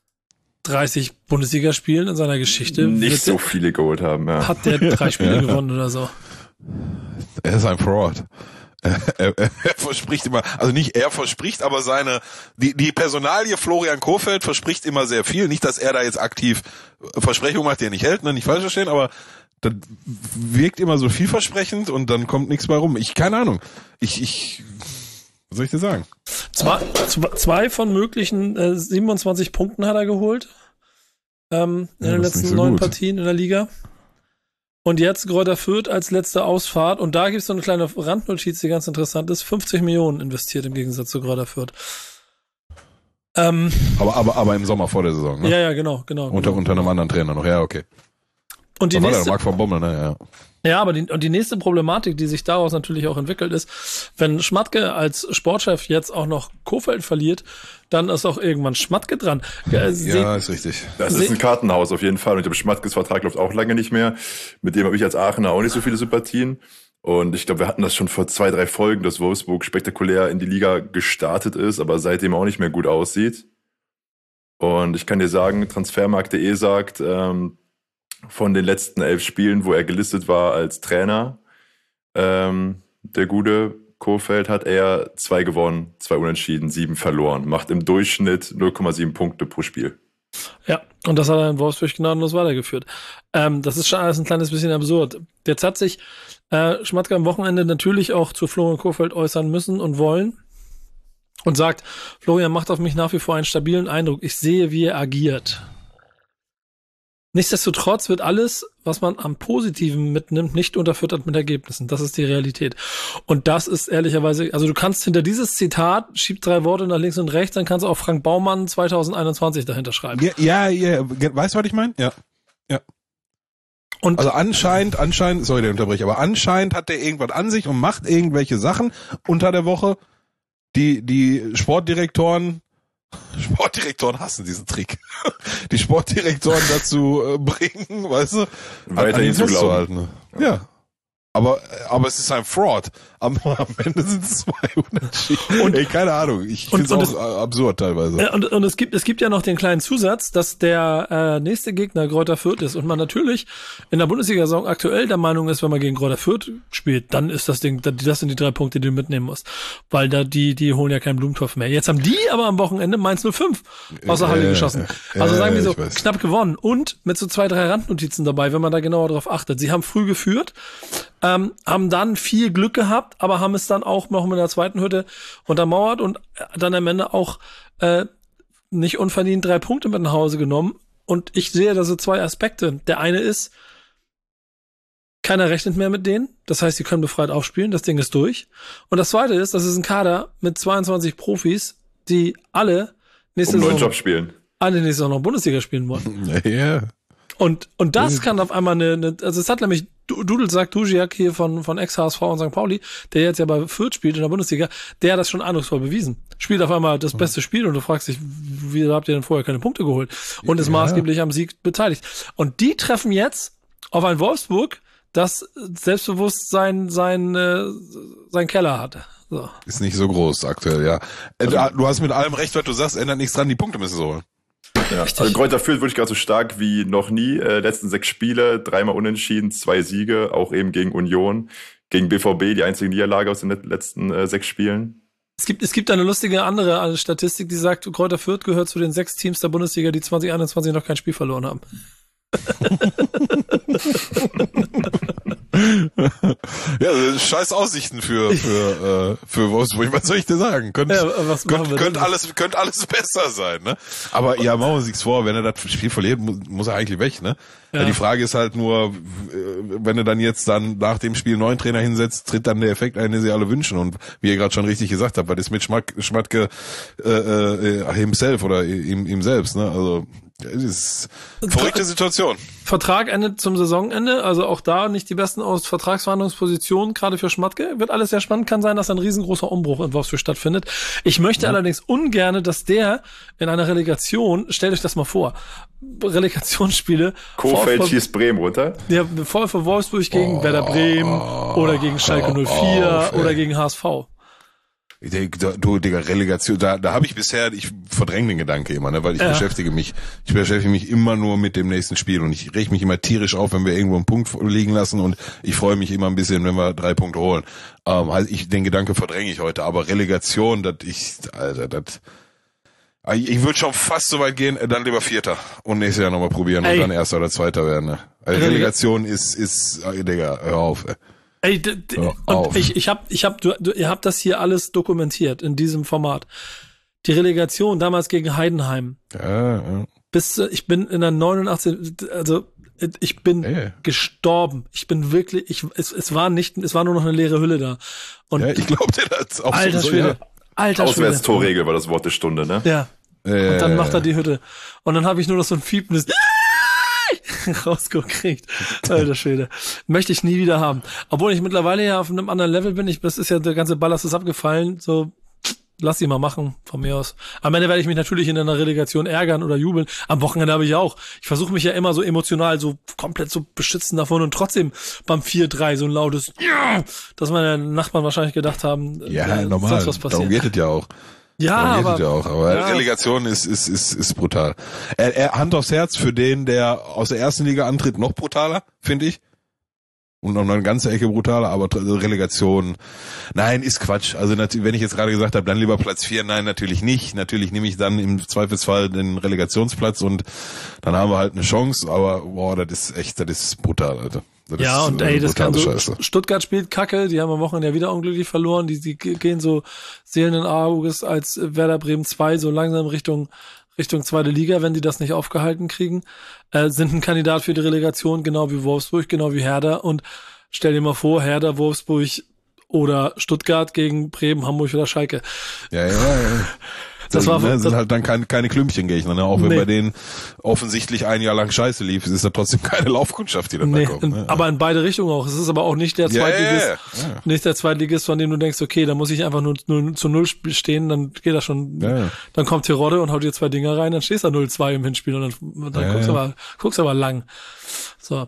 30 Bundesligaspielen in seiner Geschichte nicht so viele geholt haben. Ja. Hat der 3 Spiele gewonnen oder so. Er ist ein Fraud. Er verspricht immer, also nicht er verspricht, aber die Personalie Florian Kohfeldt verspricht immer sehr viel. Nicht, dass er da jetzt aktiv Versprechungen macht, die er nicht hält, ne? Nicht falsch verstehen, aber das wirkt immer so vielversprechend und dann kommt nichts bei rum. Keine Ahnung. Was soll ich dir sagen? Zwei von möglichen 27 Punkten hat er geholt. in den das ist letzten nicht so 9 gut. Partien in der Liga. Und jetzt Greuther Fürth als letzte Ausfahrt. Und da gibt es so eine kleine Randnotiz, die ganz interessant ist. 50 Millionen investiert im Gegensatz zu Greuther Fürth. Aber im Sommer vor der Saison, ne? Ja, genau. Unter einem anderen Trainer noch, ja, okay. Und die Da war der nächste, Marc von Bommel, ne, ja. ja, aber die nächste Problematik, die sich daraus natürlich auch entwickelt, ist, wenn Schmatke als Sportchef jetzt auch noch Kohfeldt verliert, dann ist auch irgendwann Schmatke dran. Ja, ist richtig. Das ist ein Kartenhaus auf jeden Fall. Und ich glaube, Schmatkes Vertrag läuft auch lange nicht mehr. Mit dem habe ich als Aachener auch nicht so viele Sympathien. Und ich glaube, wir hatten das schon vor 2, 3 Folgen, dass Wolfsburg spektakulär in die Liga gestartet ist, aber seitdem auch nicht mehr gut aussieht. Und ich kann dir sagen, Transfermarkt.de sagt, von den letzten 11 Spielen, wo er gelistet war als Trainer, der gute Kohfeldt, hat er 2 gewonnen, 2 unentschieden, 7 verloren. Macht im Durchschnitt 0,7 Punkte pro Spiel. Ja, und das hat er in Wolfsburg gnadenlos weitergeführt. Das ist schon alles ein kleines bisschen absurd. Jetzt hat sich Schmatke am Wochenende natürlich auch zu Florian Kohfeldt äußern müssen und wollen und sagt, Florian macht auf mich nach wie vor einen stabilen Eindruck. Ich sehe, wie er agiert. Nichtsdestotrotz wird alles, was man am Positiven mitnimmt, nicht unterfüttert mit Ergebnissen. Das ist die Realität. Und das ist ehrlicherweise, also du kannst hinter dieses Zitat, schieb 3 Worte nach links und rechts, dann kannst du auch Frank Baumann 2021 dahinter schreiben. Ja, weißt du, was ich meine? Ja. Und Also anscheinend, sorry, der unterbreche, aber anscheinend hat der irgendwas an sich und macht irgendwelche Sachen unter der Woche, die Sportdirektoren hassen diesen Trick. Die Sportdirektoren dazu bringen, weißt du, Weiterhin ihn zu glauben. festzuhalten. Ja. Aber es ist ein Fraud. Am Ende sind es 2 Unentschieden. Und keine Ahnung. Ich finde es auch absurd teilweise. Und es gibt ja noch den kleinen Zusatz, dass der nächste Gegner Greuther Fürth ist und man natürlich in der Bundesliga-Saison aktuell der Meinung ist, wenn man gegen Greuther Fürth spielt, dann ist das Ding, das sind die 3 Punkte, die du mitnehmen musst. Weil da die holen ja keinen Blumentopf mehr. Jetzt haben die aber am Wochenende Mainz 05 aus der Halle geschossen. Also sagen wir so, knapp gewonnen. Und mit so 2, 3 Randnotizen dabei, wenn man da genauer drauf achtet. Sie haben früh geführt, haben dann viel Glück gehabt, aber haben es dann auch noch mit der zweiten Hütte untermauert und dann am Ende auch nicht unverdient 3 Punkte mit nach Hause genommen. Und ich sehe da so 2 Aspekte. Der eine ist, keiner rechnet mehr mit denen. Das heißt, sie können befreit aufspielen. Das Ding ist durch. Und das zweite ist, das ist ein Kader mit 22 Profis, die alle nächste neuen Saison Job spielen. alle nächste Saison noch Bundesliga spielen wollen. Ja. Und das kann auf einmal also es hat nämlich Dudelsack Dujiak hier von Ex-HSV und St. Pauli, der jetzt ja bei Fürth spielt in der Bundesliga, der hat das schon eindrucksvoll bewiesen. Spielt auf einmal das beste Spiel und du fragst dich, wie habt ihr denn vorher keine Punkte geholt? Und ist maßgeblich am Sieg beteiligt. Und die treffen jetzt auf ein Wolfsburg, das Selbstbewusstsein sein Keller hatte. So. Ist nicht so groß aktuell, ja. Du hast mit allem recht, was du sagst, ändert nichts dran, die Punkte müssen so holen. Ja. Also Greuther Fürth wirklich gerade so stark wie noch nie. Letzten 6 Spiele, 3-mal unentschieden, 2 Siege, auch eben gegen Union, gegen BVB, die einzige Niederlage aus den letzten 6 Spielen. Es gibt eine lustige andere Statistik, die sagt, Greuther Fürth gehört zu den 6 Teams der Bundesliga, die 2021 noch kein Spiel verloren haben. Ja, scheiß Aussichten für Wolfsburg. Was soll ich dir sagen? Könnte alles besser sein, ne? Aber ja, machen wir uns nichts vor. Wenn er das Spiel verliert, muss er eigentlich weg, ne? Ja. Die Frage ist halt nur, wenn er dann jetzt nach dem Spiel einen neuen Trainer hinsetzt, tritt dann der Effekt ein, den sie alle wünschen. Und wie ihr gerade schon richtig gesagt habt, was ist mit Schmatke himself oder ihm selbst, ne? Also das ist eine verrückte Situation. Vertrag endet zum Saisonende, also auch da nicht die besten aus Vertragsverhandlungspositionen, gerade für Schmatke. Wird alles sehr spannend, kann sein, dass ein riesengroßer Umbruch in Wolfsburg stattfindet. Ich möchte allerdings ungerne, dass der in einer Relegation, stellt euch das mal vor, Relegationsspiele. Kohfeldt schießt Bremen runter. Ja, voll für Wolfsburg gegen Werder Bremen oder gegen Schalke 04 oder gegen HSV. Du, Digga, Relegation, da habe ich bisher, ich verdränge den Gedanke immer, ne, weil ich beschäftige mich immer nur mit dem nächsten Spiel und ich reg mich immer tierisch auf, wenn wir irgendwo einen Punkt liegen lassen und ich freue mich immer ein bisschen, wenn wir 3 Punkte holen. Den Gedanke verdränge ich heute, aber Relegation, ich würde schon fast so weit gehen, dann lieber Vierter und nächstes Jahr nochmal probieren und dann Erster oder Zweiter werden, ne. Also Relegation ist, Digga, hör auf, ey. Ey, und ihr habt das hier alles dokumentiert in diesem Format. Die Relegation damals gegen Heidenheim. Ja. ich bin in der 89, also ich bin gestorben. Ich bin wirklich, es war nur noch eine leere Hülle da. Und ja, ich glaube dir das auch alter so. Schwede. Alter Schwede. Auswärtstorregel war das Wort der Stunde, ne? Ja. Und dann macht er die Hütte. Und dann habe ich nur noch so ein fiependes rausgekriegt. Alter Schwede. Möchte ich nie wieder haben. Obwohl ich mittlerweile ja auf einem anderen Level bin. Das ist ja, der ganze Ballast ist abgefallen. So, lass sie mal machen, von mir aus. Am Ende werde ich mich natürlich in einer Relegation ärgern oder jubeln. Am Wochenende habe ich auch. Ich versuche mich ja immer so emotional so komplett so beschützen davon und trotzdem beim 4-3 so ein lautes, dass meine Nachbarn wahrscheinlich gedacht haben, ja, normal. Was passiert. Darum geht es ja auch. Ja, aber Relegation ist brutal. Hand aufs Herz für den, der aus der ersten Liga antritt, noch brutaler, finde ich. Und noch eine ganze Ecke brutaler, aber Relegation, nein, ist Quatsch. Also wenn ich jetzt gerade gesagt habe, dann lieber Platz 4, nein, natürlich nicht. Natürlich nehme ich dann im Zweifelsfall den Relegationsplatz und dann haben wir halt eine Chance, aber das ist brutal, Alter. Das kann so, Scheiße. Stuttgart spielt Kacke, die haben am Wochenende ja wieder unglücklich verloren, die gehen so seelenden Auges als Werder Bremen 2 so langsam Richtung zweite Liga, wenn die das nicht aufgehalten kriegen, sind ein Kandidat für die Relegation, genau wie Wolfsburg, genau wie Hertha. Und stell dir mal vor, Hertha, Wolfsburg oder Stuttgart gegen Bremen, Hamburg oder Schalke. Ja. Das sind halt dann keine Klümpchengegner, ne? Auch wenn bei denen offensichtlich ein Jahr lang Scheiße lief, ist da trotzdem keine Laufkundschaft, die dann da kommt. Ne? Aber in beide Richtungen auch. Es ist aber auch nicht der Zweitligist, nicht der Zweitligist, von dem du denkst, okay, da muss ich einfach nur 0-0 stehen, dann geht das schon, dann kommt Terodde und haut dir 2 Dinger rein, dann stehst du da 0-2 im Hinspiel und dann guckst aber lang. So.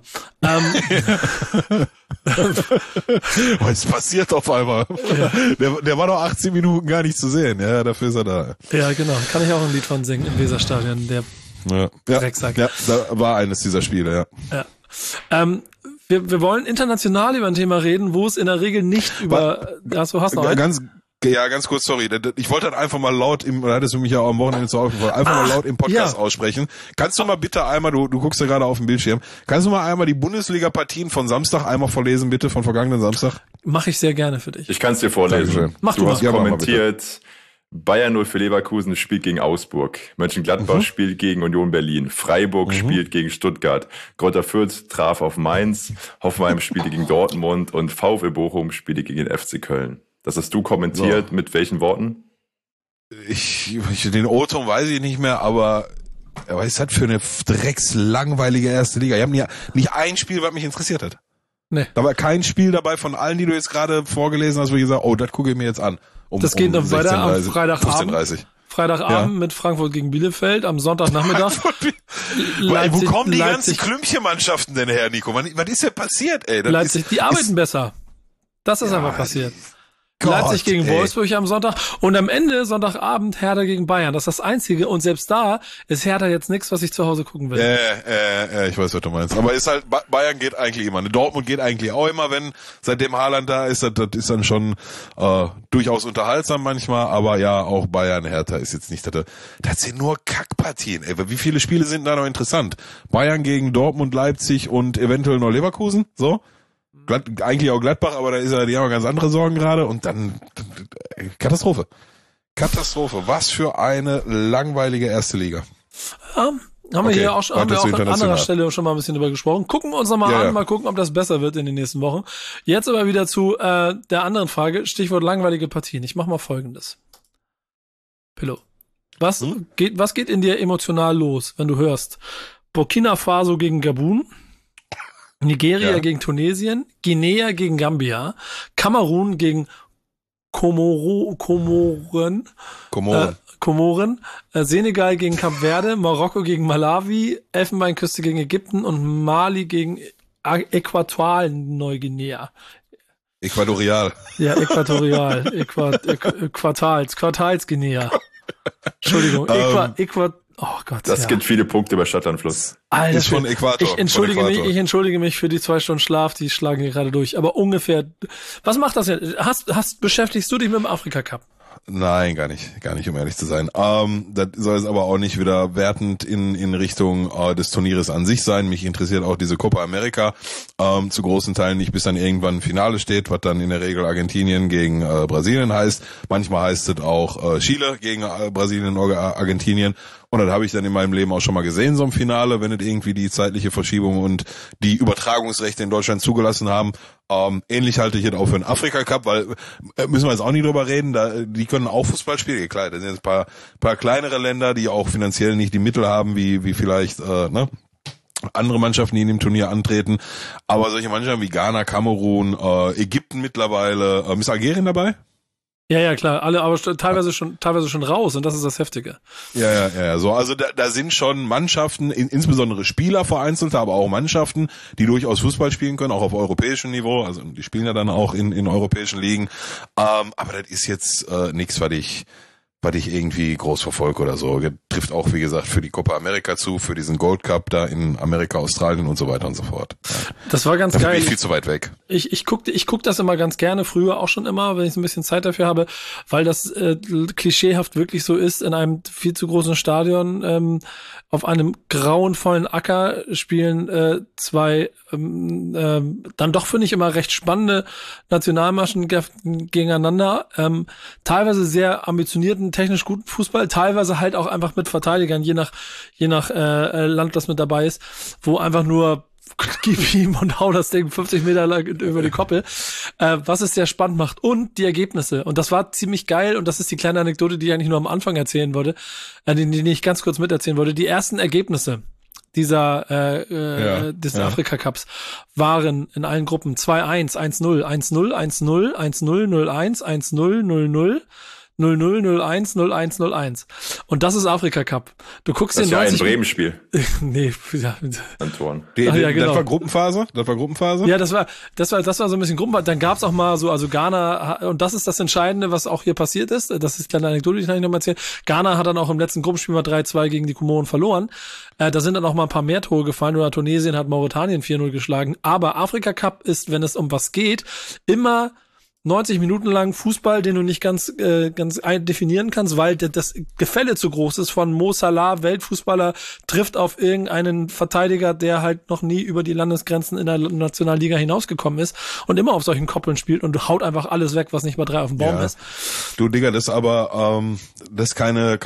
Es passiert auf einmal. Ja. Der war doch 18 Minuten gar nicht zu sehen. Ja, dafür ist er da. Ja, genau. Kann ich auch ein Lied von singen im Weserstadion. Der Drecksack. Ja, da war eines dieser Spiele, ja. Wir wollen international über ein Thema reden, wo es in der Regel nicht über... Hast noch einen? Ganz kurz, sorry. Ich wollte dann einfach mal laut da hattest du mich ja auch am Wochenende zu aufgefallen, einfach mal laut im Podcast aussprechen. Kannst du mal bitte einmal, du guckst ja gerade auf dem Bildschirm, kannst du mal einmal die Bundesliga-Partien von Samstag einmal vorlesen, bitte, von vergangenen Samstag? Mache ich sehr gerne für dich. Ich kann es dir vorlesen. Du hast kommentiert, Bayern 0 für Leverkusen spielt gegen Augsburg. Mönchengladbach spielt gegen Union Berlin. Freiburg spielt gegen Stuttgart. Greuther Fürth traf auf Mainz. Hoffenheim spielte gegen Dortmund und VfL Bochum spielte gegen den FC Köln. Das hast du kommentiert, mit welchen Worten? Den O-Ton weiß ich nicht mehr, aber was ist das für eine dreckslangweilige erste Liga? Ich habe nicht ein Spiel, was mich interessiert hat. Nee. Da war kein Spiel dabei von allen, die du jetzt gerade vorgelesen hast, wo ich gesagt habe, das gucke ich mir jetzt an. Das geht noch weiter am Freitagabend. 15:30. Freitagabend mit Frankfurt gegen Bielefeld, am Sonntagnachmittag. Wo kommen die ganzen Klümpchenmannschaften denn her, Nico? Was ist denn passiert, ey? Die arbeiten besser. Das ist einfach passiert. Leipzig gegen Wolfsburg am Sonntag und am Ende Sonntagabend Hertha gegen Bayern. Das ist das Einzige und selbst da ist Hertha jetzt nichts, was ich zu Hause gucken will. Ich weiß, was du meinst. Aber ist halt, Bayern geht eigentlich immer. Dortmund geht eigentlich auch immer, seitdem Haaland da ist, das ist dann schon durchaus unterhaltsam manchmal, aber ja, auch Bayern, Hertha ist jetzt nicht, das sind nur Kackpartien. Ey, wie viele Spiele sind da noch interessant? Bayern gegen Dortmund, Leipzig und eventuell noch Leverkusen, so? Eigentlich auch Gladbach, aber die haben ganz andere Sorgen gerade und dann Katastrophe. Was für eine langweilige erste Liga. Ja, haben wir hier auch an anderer Stelle schon mal ein bisschen drüber gesprochen. Gucken wir uns nochmal an, mal gucken, ob das besser wird in den nächsten Wochen. Jetzt aber wieder zu der anderen Frage, Stichwort langweilige Partien. Ich mach mal Folgendes. Pillow. Was geht in dir emotional los, wenn du hörst Burkina Faso gegen Gabun, Nigeria gegen Tunesien, Guinea gegen Gambia, Kamerun gegen Komoren, Senegal gegen Kap Verde, Marokko gegen Malawi, Elfenbeinküste gegen Ägypten und Mali gegen Äquatorial-Neuguinea. Äquatorial. Ja, Äquatorial. Quartalsguinea. Entschuldigung, oh Gott. Das gibt viele Punkte bei Stadtanfluss. Alter, ist von Äquator. Ich entschuldige mich für die 2 Stunden Schlaf, die schlagen hier gerade durch. Aber ungefähr, was macht das denn? Beschäftigst du dich mit dem Afrika Cup? Nein, gar nicht, um ehrlich zu sein. Das soll es aber auch nicht wieder wertend in Richtung des Turnieres an sich sein. Mich interessiert auch diese Copa America zu großen Teilen nicht, bis dann irgendwann ein Finale steht, was dann in der Regel Argentinien gegen Brasilien heißt. Manchmal heißt es auch Chile gegen Brasilien oder Argentinien. Und das habe ich dann in meinem Leben auch schon mal gesehen, so im Finale, wenn es irgendwie die zeitliche Verschiebung und die Übertragungsrechte in Deutschland zugelassen haben. Ähnlich halte ich jetzt auch für den Afrika-Cup, weil müssen wir jetzt auch nicht drüber reden, die können auch Fußball spielen. Ja, klar, das sind jetzt ein paar kleinere Länder, die auch finanziell nicht die Mittel haben, wie vielleicht andere Mannschaften, die in dem Turnier antreten. Aber solche Mannschaften wie Ghana, Kamerun, Ägypten mittlerweile, ist Algerien dabei? Ja, klar, alle, aber teilweise schon raus, und das ist das Heftige. Ja, so, also da sind schon Mannschaften, insbesondere Spieler vereinzelte, aber auch Mannschaften, die durchaus Fußball spielen können, auch auf europäischem Niveau, also die spielen ja dann auch in europäischen Ligen, aber das ist jetzt nichts, was ich irgendwie groß verfolge oder so. Trifft auch, wie gesagt, für die Copa America zu, für diesen Gold Cup da in Amerika, Australien und so weiter und so fort. Das war ganz Dafür geil. bin ich viel zu weit weg. Ich guck das immer ganz gerne, früher auch schon immer, wenn ich ein bisschen Zeit dafür habe, weil das klischeehaft wirklich so ist, in einem viel zu großen Stadion auf einem grauenvollen Acker spielen zwei dann doch, finde ich, immer recht spannende Nationalmannschaften gegeneinander, teilweise sehr ambitionierten, technisch guten Fußball, teilweise halt auch einfach mit Verteidigern, je nach Land, das mit dabei ist, wo einfach nur gib ihm und hau das Ding 50 Meter lang über die Koppel, was es sehr spannend macht, und die Ergebnisse. Und das war ziemlich geil, und das ist die kleine Anekdote, die ich eigentlich nur am Anfang erzählen wollte, die ich ganz kurz miterzählen wollte. Die ersten Ergebnisse des Afrika-Cups waren in allen Gruppen 2-1, 1-0, 1-0, 1-0, 1-0, 0-1, 1-0, 0-0, 0-0, 0-1, 0-1, 0-1. Und das ist Afrika Cup. Du guckst das den 90 ist ja ein Bremen-Spiel. Nee, ja. Antoine. Ja, genau. Das war Gruppenphase? Ja, das war so ein bisschen Gruppenphase. Dann gab's auch mal so, also Ghana, und das ist das Entscheidende, was auch hier passiert ist. Das ist eine Anekdote, die ich noch mal erzählen. Ghana hat dann auch im letzten Gruppenspiel mal 3-2 gegen die Komoren verloren. Da sind dann auch mal ein paar mehr Tore gefallen, oder Tunesien hat Mauretanien 4-0 geschlagen. Aber Afrika Cup ist, wenn es um was geht, immer 90 Minuten lang Fußball, den du nicht ganz definieren kannst, weil das Gefälle zu groß ist von Mo Salah, Weltfußballer, trifft auf irgendeinen Verteidiger, der halt noch nie über die Landesgrenzen in der Nationalliga hinausgekommen ist und immer auf solchen Koppeln spielt und haut einfach alles weg, was nicht mal 3 auf dem Baum ist. Du Digga, das ist aber das ist keine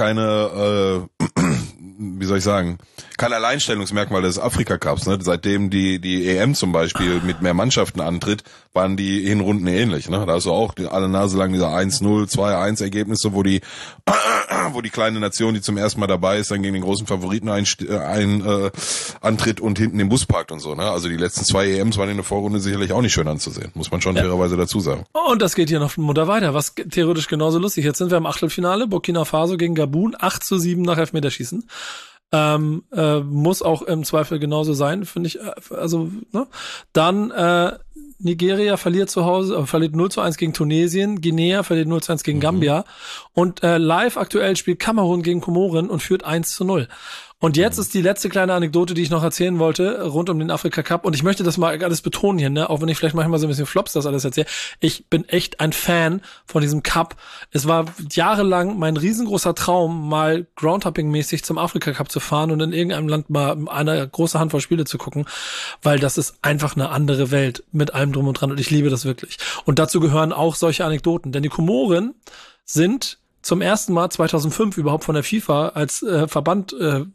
wie soll ich sagen, kein Alleinstellungsmerkmal des Afrika-Cups, ne? Seitdem die EM zum Beispiel mit mehr Mannschaften antritt, waren die Hinrunden ähnlich, ne? Da hast du auch alle Nase lang diese 1-0, 2-1 Ergebnisse, wo die kleine Nation, die zum ersten Mal dabei ist, dann gegen den großen Favoriten antritt und hinten den Bus parkt und so, ne? Also die letzten 2 EMs waren in der Vorrunde sicherlich auch nicht schön anzusehen, muss man schon fairerweise dazu sagen. Und das geht hier noch munter weiter, was theoretisch genauso lustig. Jetzt sind wir im Achtelfinale, Burkina Faso gegen Gabun, 8-7 nach Elfmeterschießen. Muss auch im Zweifel genauso sein, finde ich, also, ne? Dann, Nigeria verliert zu Hause, verliert 0-1 gegen Tunesien, Guinea verliert 0-1 gegen Gambia, und live aktuell spielt Kamerun gegen Komoren und führt 1-0. Und jetzt ist die letzte kleine Anekdote, die ich noch erzählen wollte, rund um den Afrika Cup. Und ich möchte das mal alles betonen hier, ne? Auch wenn ich vielleicht manchmal so ein bisschen flops das alles erzähle. Ich bin echt ein Fan von diesem Cup. Es war jahrelang mein riesengroßer Traum, mal Groundhopping-mäßig zum Afrika Cup zu fahren und in irgendeinem Land mal eine große Handvoll Spiele zu gucken. Weil das ist einfach eine andere Welt mit allem drum und dran. Und ich liebe das wirklich. Und dazu gehören auch solche Anekdoten. Denn die Komoren sind zum ersten Mal 2005 überhaupt von der FIFA als Verband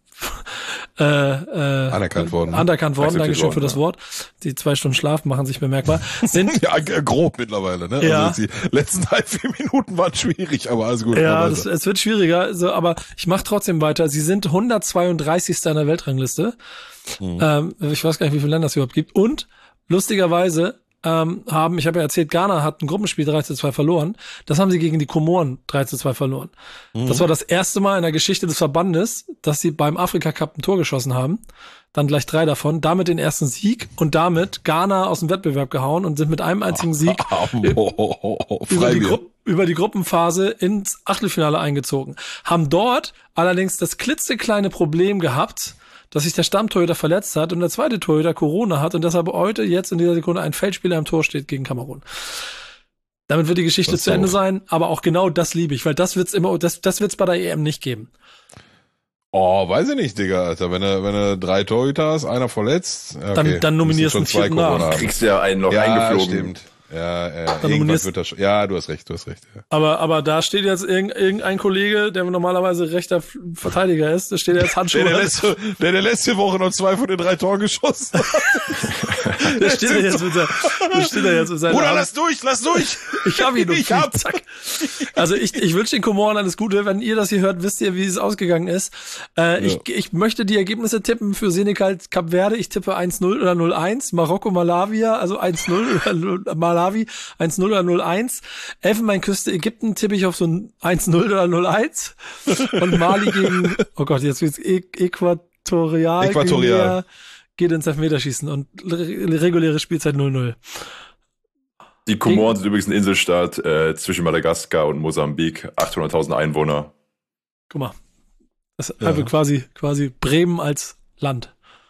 anerkannt worden. Dankeschön für das Wort. Die 2 Stunden Schlaf machen sich bemerkbar. Sind ja, grob mittlerweile, ne? Ja. Also die letzten 3-4 Minuten waren schwierig, aber alles gut. Ja, es wird schwieriger, so, aber ich mache trotzdem weiter. Sie sind 132. in der Weltrangliste. Ich weiß gar nicht, wie viele Länder es überhaupt gibt. Und lustigerweise ich habe ja erzählt, Ghana hat ein Gruppenspiel 3-2 verloren. Das haben sie gegen die Komoren 3-2 verloren. Das war das erste Mal in der Geschichte des Verbandes, dass sie beim Afrika Cup ein Tor geschossen haben. Dann gleich 3 davon. Damit den ersten Sieg und damit Ghana aus dem Wettbewerb gehauen und sind mit einem einzigen Sieg über die Gruppenphase ins Achtelfinale eingezogen. Haben dort allerdings das klitzekleine Problem gehabt, dass sich der Stammtorhüter verletzt hat und der zweite Torhüter Corona hat und deshalb heute jetzt in dieser Sekunde ein Feldspieler im Tor steht gegen Kamerun. Damit wird die Geschichte zu Ende sein, aber auch genau das liebe ich, weil das wird's bei der EM nicht geben. Oh, weiß ich nicht, Digga, Alter. Wenn du 3 Torhüter hast, einer verletzt, okay, dann nominierst du einen 4. nach. Kriegst du ja einen noch eingeflogen. Stimmt. Irgendwas wird das schon. Ja, du hast recht. Ja. Aber da steht jetzt irgendein Kollege, der normalerweise rechter Verteidiger ist, da steht jetzt Handschuhe. Der letzte Woche noch 2 von den 3 Toren geschossen hat. Der steht da jetzt mit seinem Bruder, lass durch! Ich hab ihn. Zack. Also ich wünsche den Komoren alles Gute. Wenn ihr das hier hört, wisst ihr, wie es ausgegangen ist. Ich möchte die Ergebnisse tippen für Senegal, Kap Verde. Ich tippe 1-0 oder 0-1. Marokko, Malawi, also 1-0 oder Malawi, 1-0 oder 0-1. Elfenbeinküste, Ägypten tippe ich auf so ein 1-0 oder 0-1. Und Mali gegen, oh Gott, jetzt wird's Äquatorial. Geht ins Elfmeterschießen und reguläre Spielzeit 0-0. Die Komoren sind übrigens ein Inselstaat zwischen Madagaskar und Mosambik, 800.000 Einwohner. Guck mal, das ist einfach quasi Bremen als Land.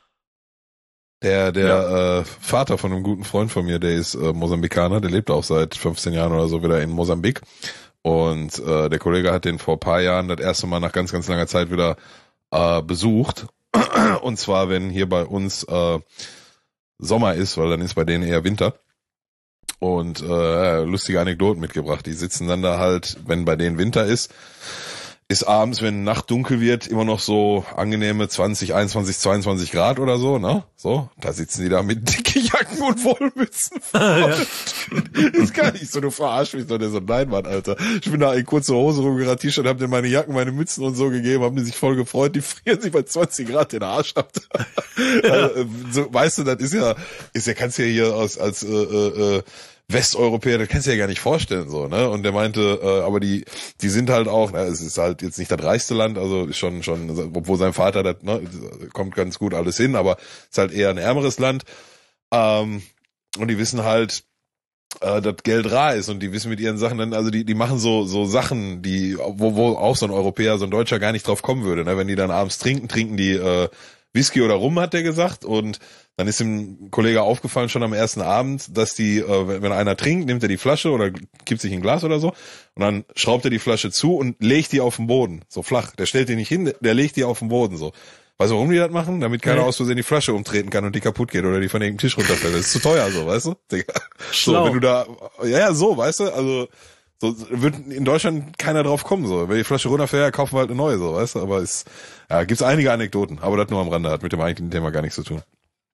Der Vater von einem guten Freund von mir, der ist Mosambikaner, der lebt auch seit 15 Jahren oder so wieder in Mosambik. Und der Kollege hat den vor ein paar Jahren das erste Mal nach ganz, ganz langer Zeit wieder besucht. Und zwar, wenn hier bei uns Sommer ist, weil dann ist bei denen eher Winter. Und lustige Anekdoten mitgebracht. Die sitzen dann da halt, wenn bei denen Winter ist abends, wenn Nacht dunkel wird, immer noch so angenehme 20, 21, 22 Grad oder so, ne? So, da sitzen die da mit dicke Jacken und Wollmützen. Ja. Ist gar nicht so, du verarsch mich doch, der so, nein, Mann, Alter. Ich bin da in kurzer Hose rumgerannt, T-Shirt, hab dir meine Jacken, meine Mützen und so gegeben, haben die sich voll gefreut, die frieren sich bei 20 Grad den Arsch ab. Also, so, weißt du, das ist ja, kannst du ja hier als Westeuropäer, das kannst du ja gar nicht vorstellen, so, ne? Und der meinte, aber die sind halt auch, es ist halt jetzt nicht das reichste Land, also ist schon, obwohl sein Vater, das, ne, kommt ganz gut alles hin, aber ist halt eher ein ärmeres Land. Und die wissen halt, dass Geld rar ist und die wissen mit ihren Sachen dann, also die machen so Sachen, die, wo auch so ein Europäer, so ein Deutscher gar nicht drauf kommen würde, ne? Wenn die dann abends trinken die Whisky oder Rum, hat der gesagt, und dann ist dem Kollege aufgefallen schon am ersten Abend, dass die, wenn einer trinkt, nimmt er die Flasche oder kippt sich ein Glas oder so und dann schraubt er die Flasche zu und legt die auf den Boden, so flach. Der stellt die nicht hin, der legt die auf den Boden, so. Weißt du, warum die das machen? Damit keiner aus Versehen die Flasche umtreten kann und die kaputt geht oder die von irgendeinem Tisch runterfällt. Das ist zu teuer, so, weißt du? Digga. So, wenn du da, so, weißt du, also, so wird in Deutschland keiner drauf kommen, so. Wenn die Flasche runterfällt, kaufen wir halt eine neue, so, weißt du, aber gibt's einige Anekdoten, aber das nur am Rande, hat mit dem eigentlichen Thema gar nichts zu tun.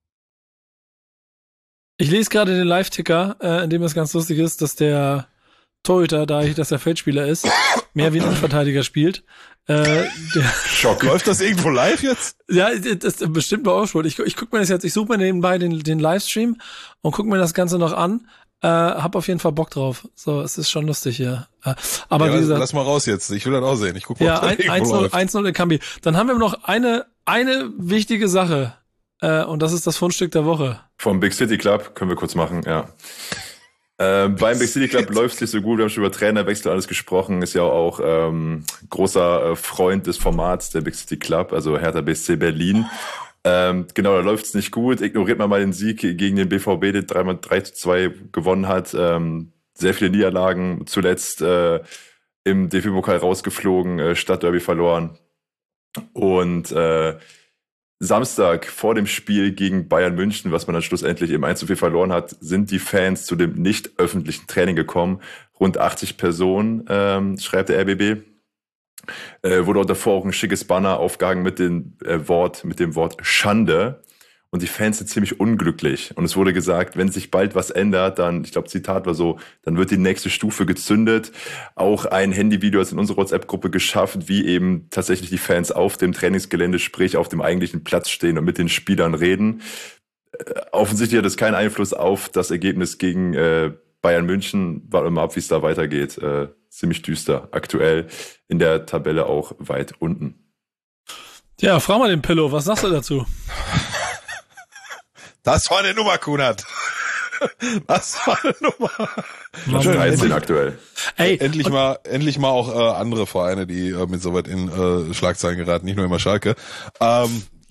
Ich lese gerade den Live-Ticker, in dem es ganz lustig ist, dass der Torhüter, dass der Feldspieler ist, mehr wie ein Innenverteidiger spielt. Schock. Läuft das irgendwo live jetzt? Ja, das ist bestimmt bei Aussport. Ich guck mir das jetzt, ich suche mir nebenbei den Livestream und guck mir das Ganze noch an. Hab auf jeden Fall Bock drauf. So, es ist schon lustig hier. Aber ja, wie gesagt, lass mal raus jetzt. Ich will das auch sehen. Ich guck mal. Ja, 1-0 in Kambi. Dann haben wir noch eine wichtige Sache. Und das ist das Fundstück der Woche. Vom Big City Club können wir kurz machen, ja. Beim Big City Club läuft es nicht so gut. Wir haben schon über Trainerwechsel alles gesprochen. Ist ja auch großer Freund des Formats der Big City Club, also Hertha BSC Berlin. Genau, da läuft es nicht gut. Ignoriert man mal den Sieg gegen den BVB, der 3-2 gewonnen hat. Sehr viele Niederlagen, zuletzt im DFB-Pokal rausgeflogen, Stadtderby verloren. Und Samstag vor dem Spiel gegen Bayern München, was man dann schlussendlich eben 1-4 verloren hat, sind die Fans zu dem nicht öffentlichen Training gekommen. Rund 80 Personen, schreibt der RBB. Wurde auch davor auch ein schickes Banner aufgehangen mit dem Wort Schande. Und die Fans sind ziemlich unglücklich. Und es wurde gesagt, wenn sich bald was ändert, dann, ich glaube, Zitat war so, dann wird die nächste Stufe gezündet. Auch ein Handyvideo ist in unserer WhatsApp-Gruppe geschafft, wie eben tatsächlich die Fans auf dem Trainingsgelände, sprich auf dem eigentlichen Platz stehen und mit den Spielern reden. Offensichtlich hat es keinen Einfluss auf das Ergebnis gegen Bayern München. Warten wir mal ab, wie es da weitergeht. Ziemlich düster. Aktuell in der Tabelle auch weit unten. Ja, frag mal den Pillow, was sagst du dazu? Das war eine Nummer, Kunert. Das war eine Nummer. Schön 13 aktuell. Ey, endlich mal auch andere Vereine, die mit so weit in Schlagzeilen geraten, nicht nur immer Schalke. Was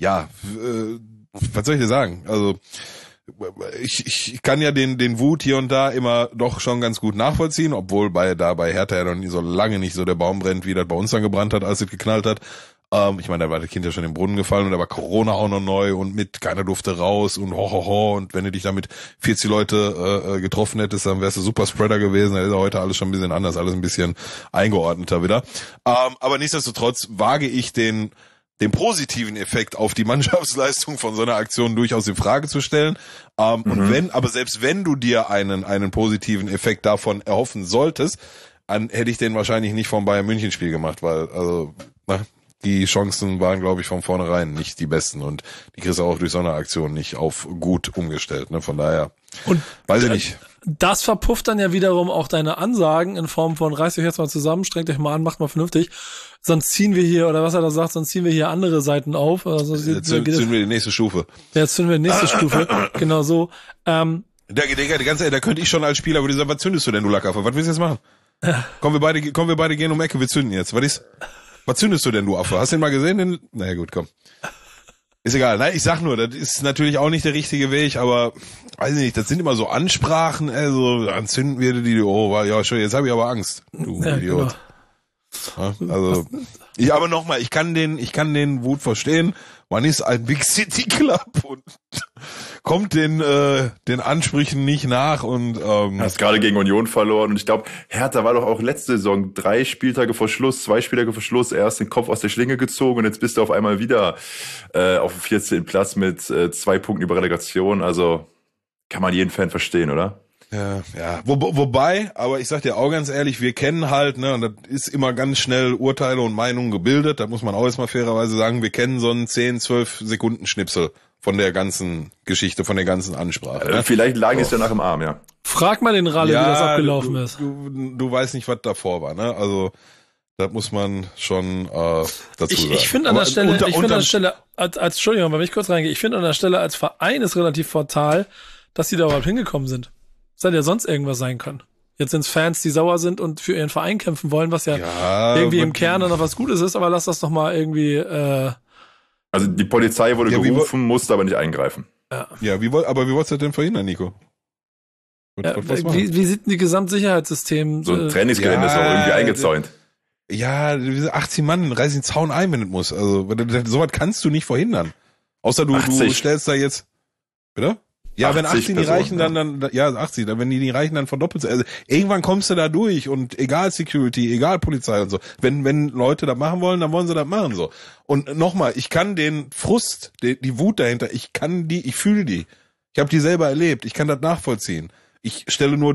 soll ich dir sagen? Also ich kann ja den Wut hier und da immer doch schon ganz gut nachvollziehen, obwohl bei Hertha ja noch nie so lange nicht so der Baum brennt, wie das bei uns dann gebrannt hat, als es geknallt hat. Ich meine, da war das Kind ja schon im Brunnen gefallen und da war Corona auch noch neu und mit keiner durfte raus und ho. Und wenn du dich da mit 40 Leute getroffen hättest, dann wärst du Superspreader gewesen. Da ist ja heute alles schon ein bisschen anders, alles ein bisschen eingeordneter wieder. Aber nichtsdestotrotz wage ich den positiven Effekt auf die Mannschaftsleistung von so einer Aktion durchaus in Frage zu stellen. Und selbst wenn du dir einen positiven Effekt davon erhoffen solltest, dann hätte ich den wahrscheinlich nicht vom Bayern-München-Spiel gemacht, weil, die Chancen waren, glaube ich, von vornherein nicht die besten und die kriegst du auch durch so eine Aktion nicht auf gut umgestellt, ne? Von daher, und weiß ich nicht. Das verpufft dann ja wiederum auch deine Ansagen in Form von reißt euch jetzt mal zusammen, strengt euch mal an, macht mal vernünftig, sonst ziehen wir hier, oder was er da sagt, sonst ziehen wir hier andere Seiten auf. Also jetzt zünden wir die nächste Stufe. Ja, jetzt zünden wir die nächste Stufe, genau so. Da könnte ich schon als Spieler, würde ich sagen, was zündest du denn, du Lackaffe? Was willst du jetzt machen? Komm, wir beide gehen um Ecke, wir zünden jetzt. Was zündest du denn, du Affe? Hast du den mal gesehen? Naja, gut, komm. Ist egal. Nein, ich sag nur, das ist natürlich auch nicht der richtige Weg, aber weiß ich nicht, das sind immer so Ansprachen, also dann zünden wir die, ja, schon, jetzt habe ich aber Angst, du Idiot. Genau. Ja, also, aber nochmal, ich kann den Wut verstehen. Man ist ein Big City Club und kommt den Ansprüchen nicht nach und hast gerade gegen Union verloren und ich glaube, Hertha war doch auch letzte Saison 2 Spieltage vor Schluss, erst den Kopf aus der Schlinge gezogen und jetzt bist du auf einmal wieder auf dem 14. Platz mit 2 Punkten über Relegation, also kann man jeden Fan verstehen, oder? Ja. Wobei, aber ich sag dir auch ganz ehrlich, wir kennen halt, ne, und das ist immer ganz schnell Urteile und Meinungen gebildet, da muss man auch erstmal fairerweise sagen, wir kennen so einen 10-12 Sekunden Schnipsel von der ganzen Geschichte, von der ganzen Ansprache. Ne? Vielleicht lagen es ja nach dem Arm, ja. Frag mal den Ralle, wie das abgelaufen ist. Du weißt nicht, was davor war, ne? Also das muss man schon dazu sagen. Ich finde an der Stelle, Entschuldigung, wenn ich kurz reingehe, ich finde an der Stelle als Verein ist relativ fatal, dass die da überhaupt hingekommen sind. Es hätte ja sonst irgendwas sein können. Jetzt sind es Fans, die sauer sind und für ihren Verein kämpfen wollen, was ja irgendwie im Kern noch was Gutes ist, aber lass das doch mal irgendwie... Also die Polizei wurde gerufen, musste aber nicht eingreifen. Ja, wie wolltest du das denn verhindern, Nico? Wie sieht denn die Gesamtsicherheitssystem... So ein Trainingsgelände ist auch irgendwie eingezäunt. Ja, 18 Mann reißen den Zaun ein, wenn es muss. Also sowas kannst du nicht verhindern. Außer du stellst da jetzt... Bitte? Ja, wenn 18 die reichen, dann 80, wenn die nicht reichen, dann verdoppelt. Also irgendwann kommst du da durch und egal Security, egal Polizei und so. Wenn Leute das machen wollen, dann wollen sie das machen so. Und nochmal, ich kann den Frust, die Wut dahinter, ich fühle die. Ich habe die selber erlebt, ich kann das nachvollziehen. Ich stelle nur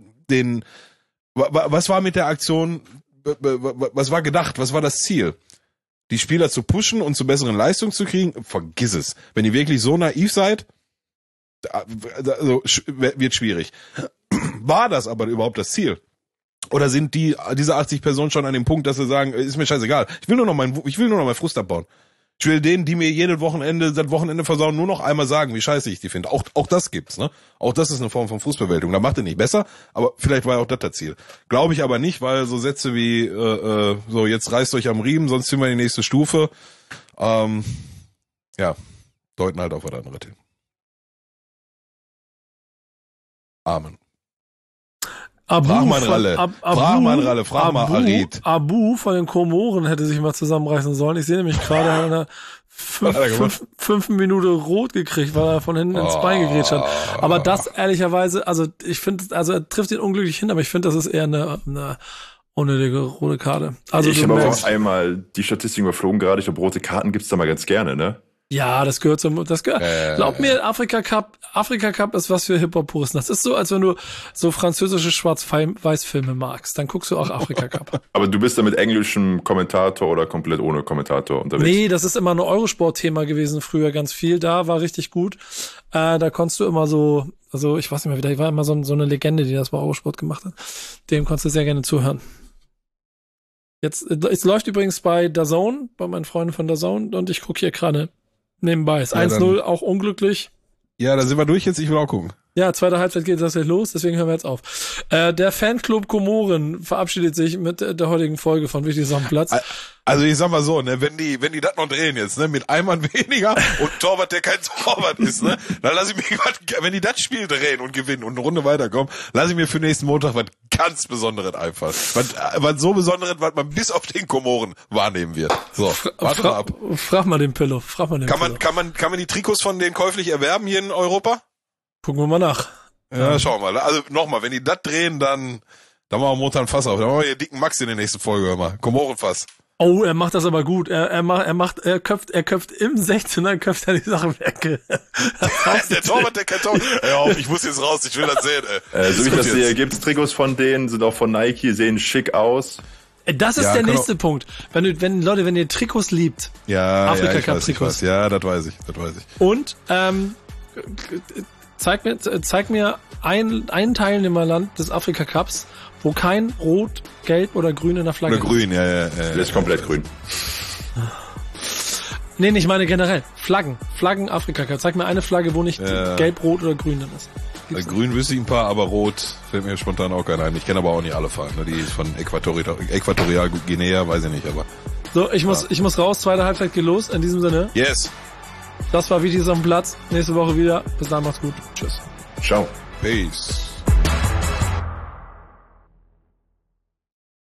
was war mit der Aktion, was war gedacht, was war das Ziel? Die Spieler zu pushen und zu besseren Leistungen zu kriegen? Vergiss es. Wenn ihr wirklich so naiv seid, also wird schwierig. War das aber überhaupt das Ziel? Oder sind diese 80 Personen schon an dem Punkt, dass sie sagen, ist mir scheißegal, ich will nur noch meinen Frust abbauen. Ich will denen, die mir das Wochenende versauen, nur noch einmal sagen, wie scheiße ich die finde. Auch das gibt's, ne? Auch das ist eine Form von Frustbewältigung. Da macht ihr nicht besser, aber vielleicht war ja auch das Ziel. Glaube ich aber nicht, weil so Sätze wie so, jetzt reißt euch am Riemen, sonst ziehen wir in die nächste Stufe. Deuten halt auf was anderes hin. Amen. Frag mal Ralle, frag mal Arid. Abu von den Komoren hätte sich mal zusammenreißen sollen. Ich sehe nämlich gerade, er hat eine 5 Minuten rot gekriegt, weil er von hinten ins Bein gegrätscht hat. Aber das ehrlicherweise, also ich finde, er trifft ihn unglücklich hin, aber ich finde, das ist eher eine unnötige rote Karte. Also ich habe aber auch einmal die Statistik überflogen gerade. Ich glaube, rote Karten gibt's da mal ganz gerne, ne? Ja, glaub mir, Afrika Cup ist was für Hip-Hop-Puristen. Das ist so, als wenn du so französische Schwarz-Weiß-Filme magst. Dann guckst du auch Afrika Cup. Aber du bist da mit englischem Kommentator oder komplett ohne Kommentator unterwegs? Nee, das ist immer ein Eurosport-Thema gewesen früher ganz viel. Da war richtig gut. Da konntest du immer so, also ich weiß nicht mehr wieder, war immer so eine Legende, die das bei Eurosport gemacht hat. Dem konntest du sehr gerne zuhören. Jetzt, es läuft übrigens bei DAZN, bei meinen Freunden von DAZN und ich gucke hier gerade nebenbei. Ist 1-0, auch unglücklich. Ja, da sind wir durch jetzt, ich will auch gucken. Ja, zweite Halbzeit geht das gleich los, deswegen hören wir jetzt auf. Der Fanclub Komoren verabschiedet sich mit der heutigen Folge von Wichtig am Platz. Also ich sag mal so, ne, wenn die das noch drehen jetzt, ne, mit einem Mann weniger und Torwart, der kein Torwart ist, ne, dann lass ich mir, wenn die das Spiel drehen und gewinnen und eine Runde weiterkommen, lass ich mir für nächsten Montag was ganz Besonderes einfach. Was so Besonderes, was man bis auf den Komoren wahrnehmen wird. So, warte mal ab. Frag mal den Pillow. Kann man die Trikots von denen käuflich erwerben hier in Europa? Gucken wir mal nach. Ja, schauen wir mal. Also nochmal, wenn die das drehen, dann machen wir Montag ein Fass auf. Dann machen wir hier dicken Max in der nächsten Folge, hör mal. Komorenfass. Oh, er macht das aber gut. Er köpft im 16er, köpft er die Sache weg. Der Torwart, der kein Torwart. Hör auf, ich muss jetzt raus, ich will das sehen, ey. So wie ich das sehe, gibt's Trikots von denen, sind auch von Nike, sehen schick aus. Das ist der nächste Punkt. Wenn ihr Trikots liebt. Ja, Afrika Cup Trikots. Ja, das weiß ich. Und, zeig mir ein Teilnehmerland des Afrika Cups, wo kein Rot, Gelb oder Grün in der Flagge ist. Grün, ja. Das ist komplett grün. Nee, ich meine generell. Flaggen Afrika Cup. Zeig mir eine Flagge, wo nicht Gelb, Rot oder Grün drin ist. Grün wüsste ich ein paar, aber Rot fällt mir spontan auch keiner ein. Ich kenne aber auch nicht alle Farben. Die ist von Äquatorial Guinea, weiß ich nicht, aber. So, ich muss raus. Zweite Halbzeit geht los. In diesem Sinne. Yes. Das war Vitis auf dem Platz. Nächste Woche wieder. Bis dann, macht's gut. Tschüss. Ciao. Peace.